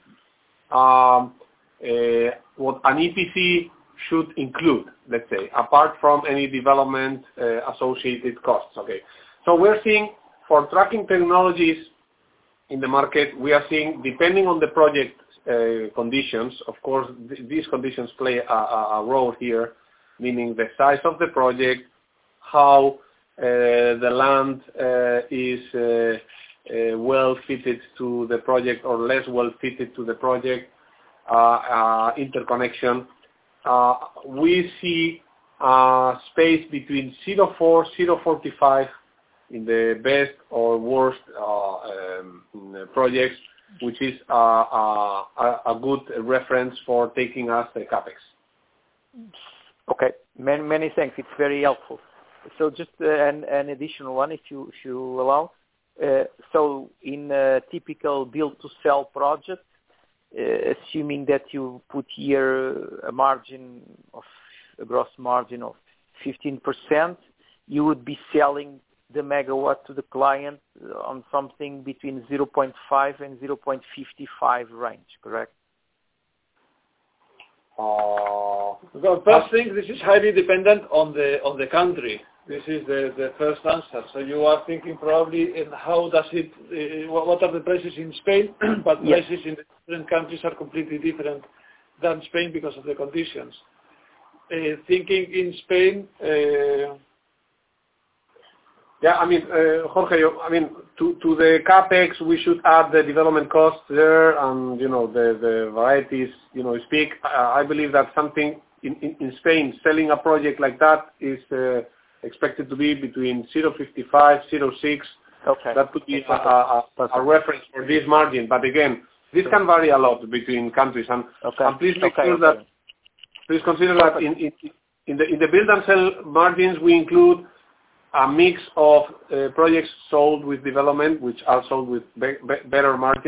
Speaker 3: what an EPC should include, let's say, apart from any development associated costs. Okay, so we're seeing for tracking technologies in the market, we are seeing, depending on the project conditions, of course, these conditions play a role here, meaning the size of the project, how the land is well fitted to the project or less well fitted to the project, interconnection. We see space between 0.4, 0.45 in the best or worst projects, which is a good reference for taking us the CapEx.
Speaker 7: Okay, many thanks. It's very helpful. So just an additional one, if you allow. So in a typical build-to-sell project, assuming that you put here a gross margin of 15%, you would be selling the megawatt to the client on something between 0.5 and 0.55 range, correct?
Speaker 2: Well, first thing, this is highly dependent on the country. This is the first answer. So you are thinking probably in how does it, what are the prices in Spain, but prices in different countries are completely different than Spain because of the conditions. Thinking in Spain.
Speaker 3: Jorge, to the CapEx, we should add the development costs there and, the varieties, speak. I believe that something in Spain, selling a project like that is expected to be between 0.55, 0.6.
Speaker 7: Okay.
Speaker 3: That could be a reference for this margin. But again, this can vary a lot between countries. And please make sure that, please consider that in the build and sell margins, we include a mix of projects sold with development, which are sold with better margins.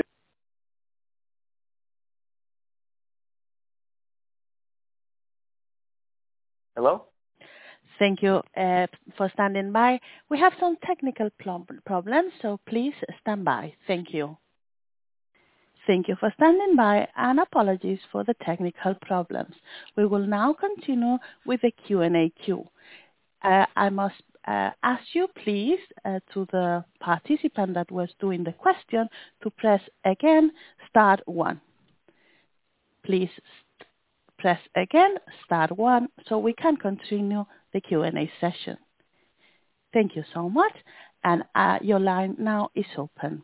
Speaker 7: Hello?
Speaker 1: Thank you for standing by. We have some technical problems, so please stand by. Thank you. Thank you for standing by, and apologies for the technical problems. We will now continue with the Q&A queue. I must ask you, please, to the participant that was doing the question, to press again *1. Please press again *1 so we can continue the Q&A session. Thank you so much, and your line now is open.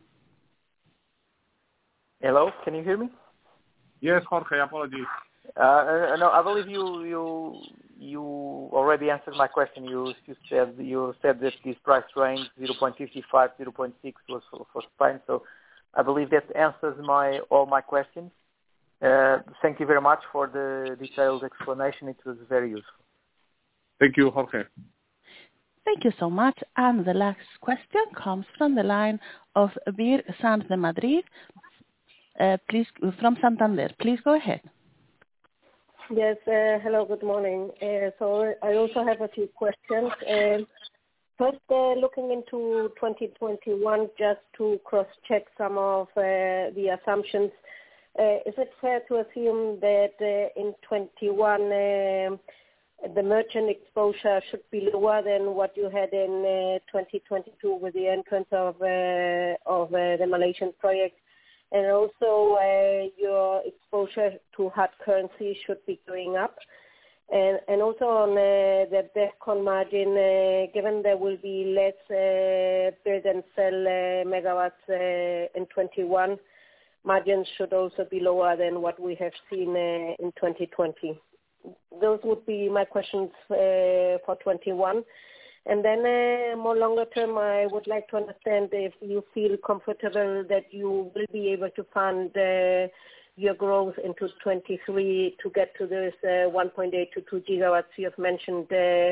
Speaker 7: Hello, can you hear me?
Speaker 3: Yes, Jorge, apologies.
Speaker 7: No, I believe you already answered my question. You said that this price range 0.55, 0.6 was for Spain. So I believe that answers all my questions. Thank you very much for the detailed explanation. It was very useful.
Speaker 3: Thank you, Jorge.
Speaker 1: Thank you so much. And the last question comes from the line of Bir Sanz de Madrid, please, from Santander. Please go ahead.
Speaker 8: Yes, hello, good morning. So I also have a few questions. First, looking into 2021, just to cross-check some of the assumptions, is it fair to assume that in 21 the merchant exposure should be lower than what you had in 2022 with the entrance of the Malaysian project? And also your exposure to hard currency should be going up. And also on the DEFCON margin, given there will be less build and sell megawatts in 21, margins should also be lower than what we have seen in 2020. Those would be my questions for 21. And then more longer term, I would like to understand if you feel comfortable that you will be able to fund your growth into 23 to get to this 1.8 to 2 gigawatts you have mentioned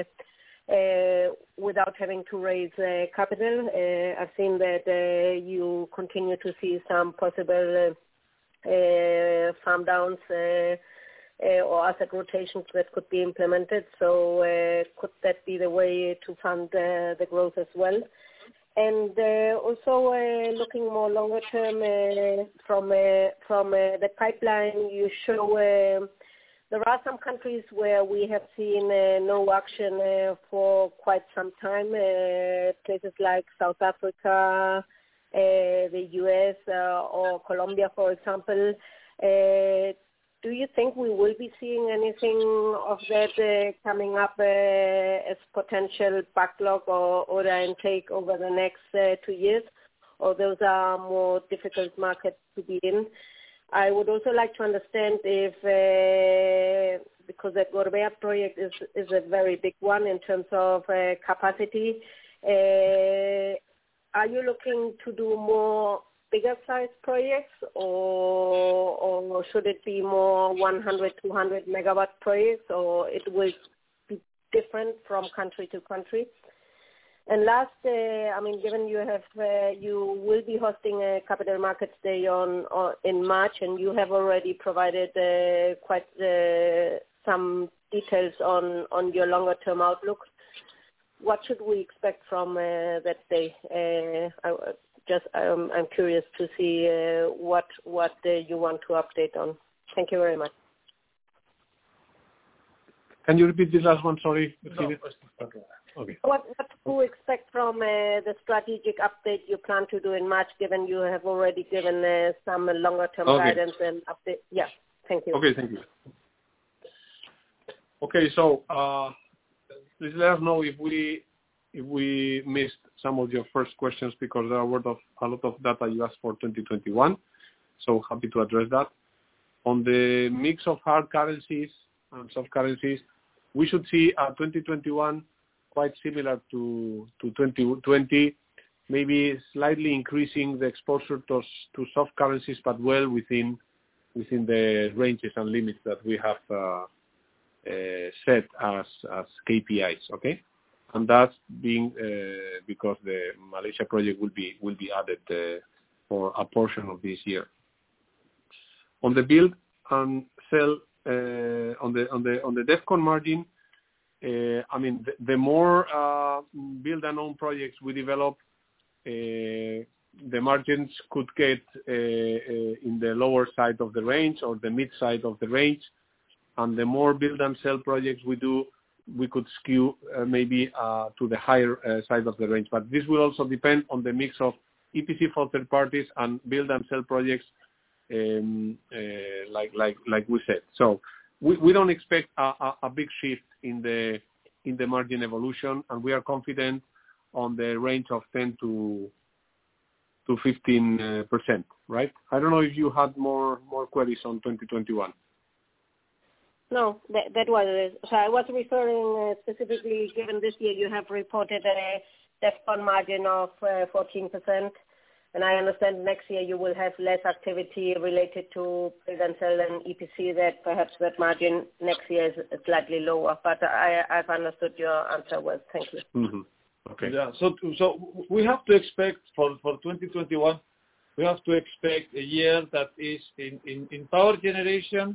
Speaker 8: without having to raise capital. I've seen that you continue to see some possible farm downs or asset rotations that could be implemented. So could that be the way to fund the growth as well? And also looking more longer term from the pipeline, you show there are some countries where we have seen no action for quite some time, places like South Africa, the US, or Colombia, for example. Do you think we will be seeing anything of that coming up as potential backlog or order intake over the next 2 years, or those are more difficult markets to be in? I would also like to understand if, because the Gorbea project is a very big one in terms of capacity, are you looking to do more bigger size projects, or should it be more 100, 200 megawatt projects, or it will be different from country to country? And last, given you will be hosting a Capital Markets Day in March, and you have already provided quite some details on your longer term outlook. What should we expect from that day? I'm curious to see what you want to update on. Thank you very much.
Speaker 3: Can you repeat this last one? Sorry.
Speaker 2: No.
Speaker 3: Okay.
Speaker 8: What to expect from the strategic update you plan to do in March, given you have already given some longer term guidance and update? Yeah. Thank you.
Speaker 3: Okay. Thank you. Okay. So please let us know if we missed some of your first questions, because there are a lot of data you asked for 2021. So happy to address that. On the mix of hard currencies and soft currencies, we should see 2021 quite similar to 2020, maybe slightly increasing the exposure to soft currencies, but well within the ranges and limits that we have set as KPIs. Okay. And that's being because the Malaysia project will be added for a portion of this year. On the build and sell, on the DEFCON margin, the more build and own projects we develop, the margins could get in the lower side of the range or the mid side of the range, and the more build and sell projects we do, we could skew maybe to the higher side of the range. But this will also depend on the mix of EPC for third parties and build and sell projects, like we said. So we don't expect a big shift in the margin evolution, and we are confident on the range of 10 to 15%. Right? I don't know if you had more queries on 2021.
Speaker 8: No, that was it. So I was referring specifically, given this year you have reported a DEFCON margin of 14%, and I understand next year you will have less activity related to build and sell and EPC, that perhaps that margin next year is slightly lower. But I've understood your answer well. Thank you.
Speaker 3: Mm-hmm. Okay.
Speaker 2: Yeah. So we have to expect for 2021, we have to expect a year that is in power generation.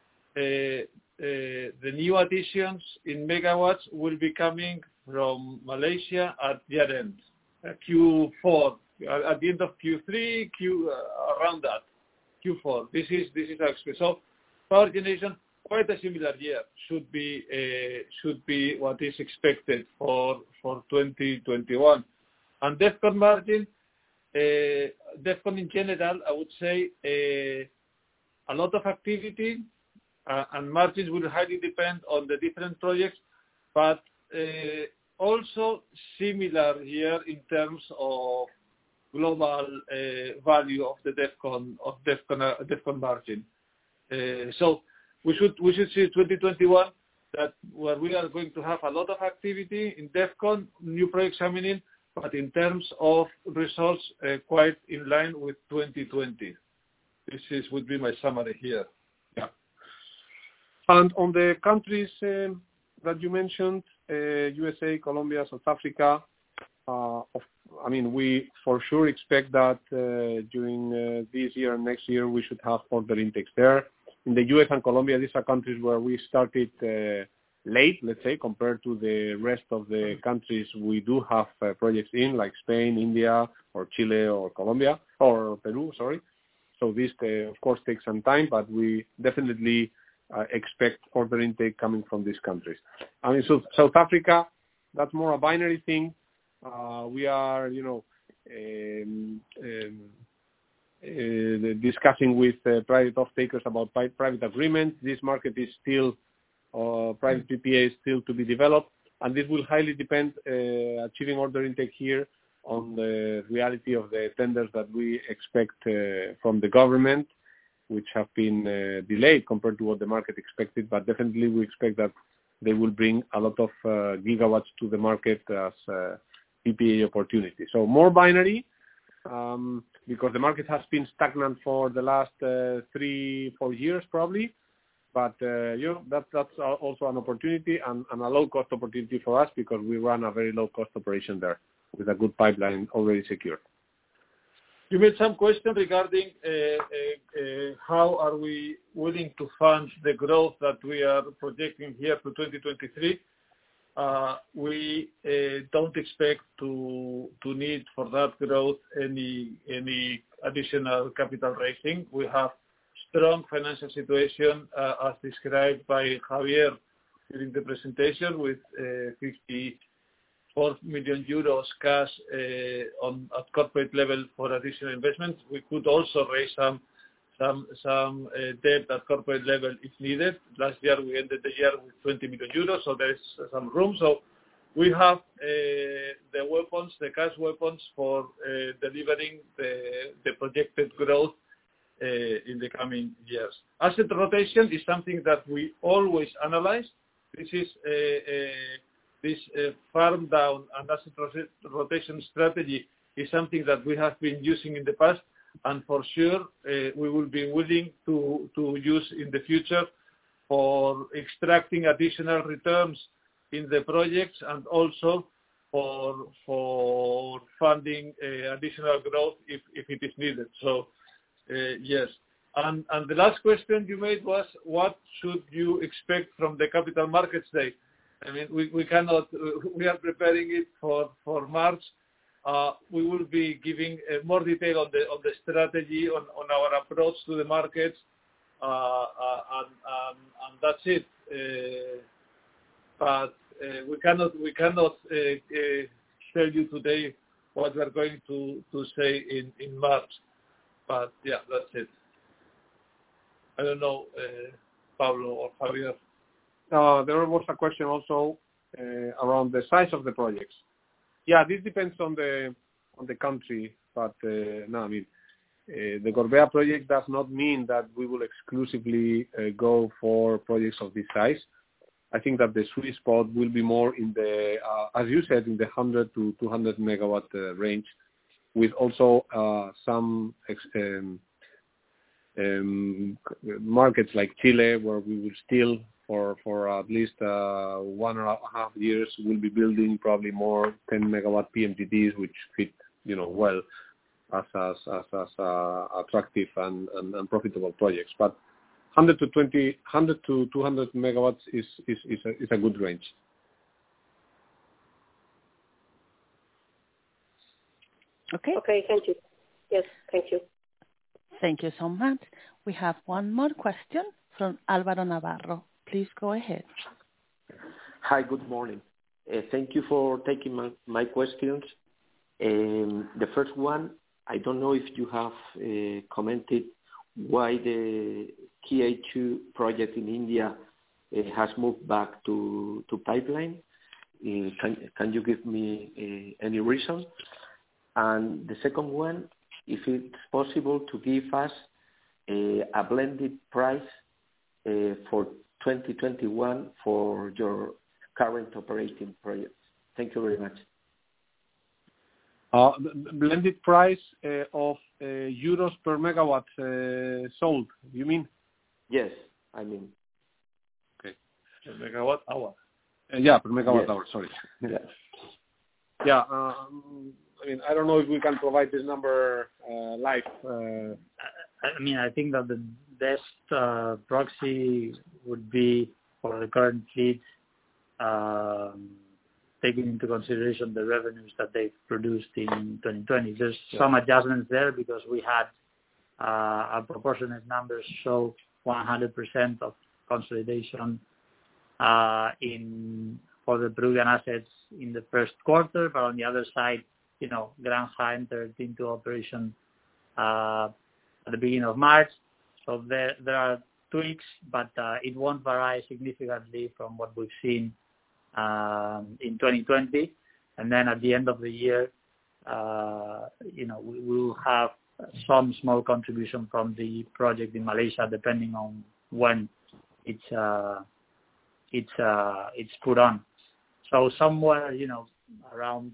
Speaker 2: The new additions in megawatts will be coming from Malaysia at year end, Q4, at the end of Q3, around that, Q4. This is our expectation. So power generation, quite a similar year should be what is expected for 2021. And DEFCON margin, DEFCON in general, I would say a lot of activity. And margins will highly depend on the different projects, but also similar here in terms of global value of the DEFCON margin. So we should see 2021 where we are going to have a lot of activity in DEFCON, new projects coming in, but in terms of results, quite in line with 2020. Would be my summary here.
Speaker 3: Yeah. And on the countries that you mentioned, USA, Colombia, South Africa, we for sure expect that during this year and next year we should have order intakes there. In the US and Colombia, these are countries where we started late, let's say, compared to the rest of the countries we do have projects in, like Spain, India, or Chile, or Colombia, or Peru, sorry. So this, of course, takes some time, but we definitely expect order intake coming from these countries. So South Africa, that's more a binary thing. We are, discussing with private off-takers about private agreements. This market is still, private PPA is still to be developed, and this will highly depend, achieving order intake here, on the reality of the tenders that we expect from the government, which have been delayed compared to what the market expected, but definitely we expect that they will bring a lot of gigawatts to the market as PPA opportunity. So more binary, because the market has been stagnant for the last 3-4 years probably, but that's also an opportunity and a low-cost opportunity for us because we run a very low-cost operation there with a good pipeline already secured.
Speaker 2: You made some question regarding how are we willing to fund the growth that we are projecting here to 2023. We don't expect to need for that growth any additional capital raising. We have strong financial situation as described by Javier during the presentation with 54 million euros cash at corporate level for additional investments. We could also raise some debt at corporate level if needed. Last year we ended the year with 20 million euros, so there is some room. So we have the cash weapons for delivering the projected growth in the coming years. Asset rotation is something that we always analyze. This is this farm down and asset rotation strategy is something that we have been using in the past, and for sure we will be willing to use in the future for extracting additional returns in the projects and also for funding additional growth if it is needed. So yes. And the last question you made was, what should you expect from the Capital Markets Day? I mean, we cannot. We are preparing it for March. We will be giving more detail on the strategy, on our approach to the markets, and that's it. But we cannot tell you today what we are going to say in March. But yeah, that's it. I don't know, Pablo or Javier.
Speaker 3: There was a question also around the size of the projects. Yeah, this depends on the country, but the Gorbea project does not mean that we will exclusively go for projects of this size. I think that the sweet spot will be more in the, as you said, in the 100 to 200 megawatt range, with also some markets like Chile, where we will still, for at least 1.5 years, we'll be building probably more 10 megawatt PMGDs, which fit, well as attractive and profitable projects. But 100 to 200 megawatts is a good range.
Speaker 1: Okay.
Speaker 8: Okay, thank you. Yes, thank you.
Speaker 1: Thank you so much. We have one more question from Álvaro Navarro. Please go ahead.
Speaker 9: Hi, good morning. Thank you for taking my questions. The first one, I don't know if you have commented why the KA2 project in India has moved back to pipeline. Can you give me any reason? And the second one, if it's possible to give us a blended price for 2021 for your current operating projects? Thank you very much.
Speaker 3: The blended price of euros per megawatt sold, you mean?
Speaker 9: Yes, I mean.
Speaker 3: Okay.
Speaker 2: Per megawatt hour.
Speaker 3: Yeah, per megawatt
Speaker 9: Yes.
Speaker 3: hour, sorry.
Speaker 9: Yeah.
Speaker 3: Yeah, I mean, I don't know if we can provide this number live.
Speaker 4: I mean, I think that the best proxy would be for the current fleet, taking into consideration the revenues that they've produced in 2020. There's some adjustments there because we had our proportionate numbers show 100% of consolidation for the Peruvian assets in the first quarter, but on the other side, Granja entered into operation at the beginning of March. So there are tweaks, but it won't vary significantly from what we've seen in 2020. And then at the end of the year, we will have some small contribution from the project in Malaysia, depending on when it's put on. So somewhere, around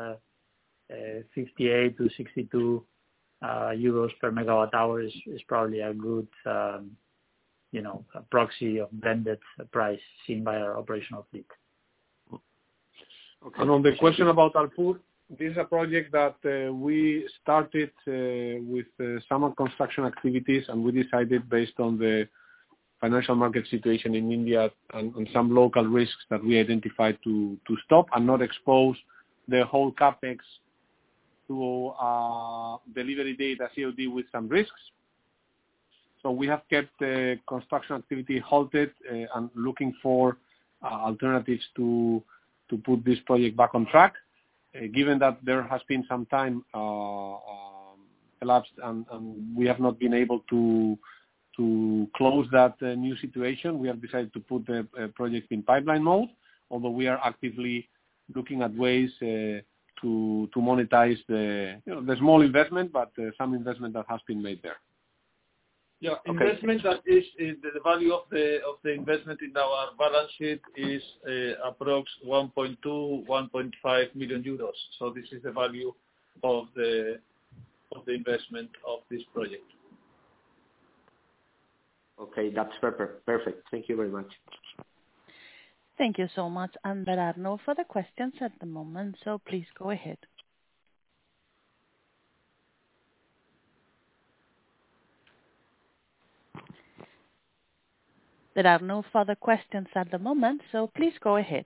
Speaker 4: 58 to 62 euros per megawatt hour is probably a good, a proxy of blended price seen by our operational fleet.
Speaker 3: Okay. And on the question about Alpur, this is a project that we started with summer construction activities, and we decided based on the financial market situation in India and some local risks that we identified to stop and not expose the whole capex to delivery date as COD with some risks. So we have kept the construction activity halted and looking for alternatives to put this project back on track. Given that there has been some time elapsed and we have not been able to close that new situation, we have decided to put the project in pipeline mode, although we are actively looking at ways to monetize the small investment, but some investment that has been made there.
Speaker 2: Yeah, investment that is the value of the investment in our balance sheet is approx 1.5 million euros. So this is the value of the investment of this project.
Speaker 9: Okay, that's perfect. Thank you very much.
Speaker 1: Thank you so much. And there are no further questions at the moment, so please go ahead. There are no further questions at the moment, so please go ahead.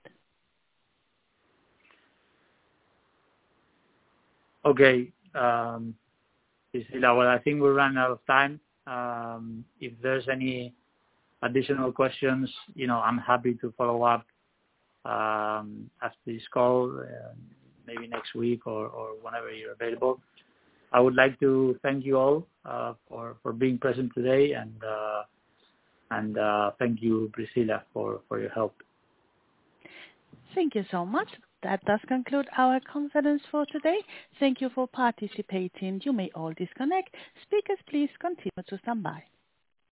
Speaker 4: Okay. Priscilla, well, I think we're running out of time. If there's any additional questions, I'm happy to follow up after this call, maybe next week or whenever you're available. I would like to thank you all for being present today, and thank you, Priscilla, for your help.
Speaker 1: Thank you so much. That does conclude our conference for today. Thank you for participating. You may all disconnect. Speakers, please continue to stand by.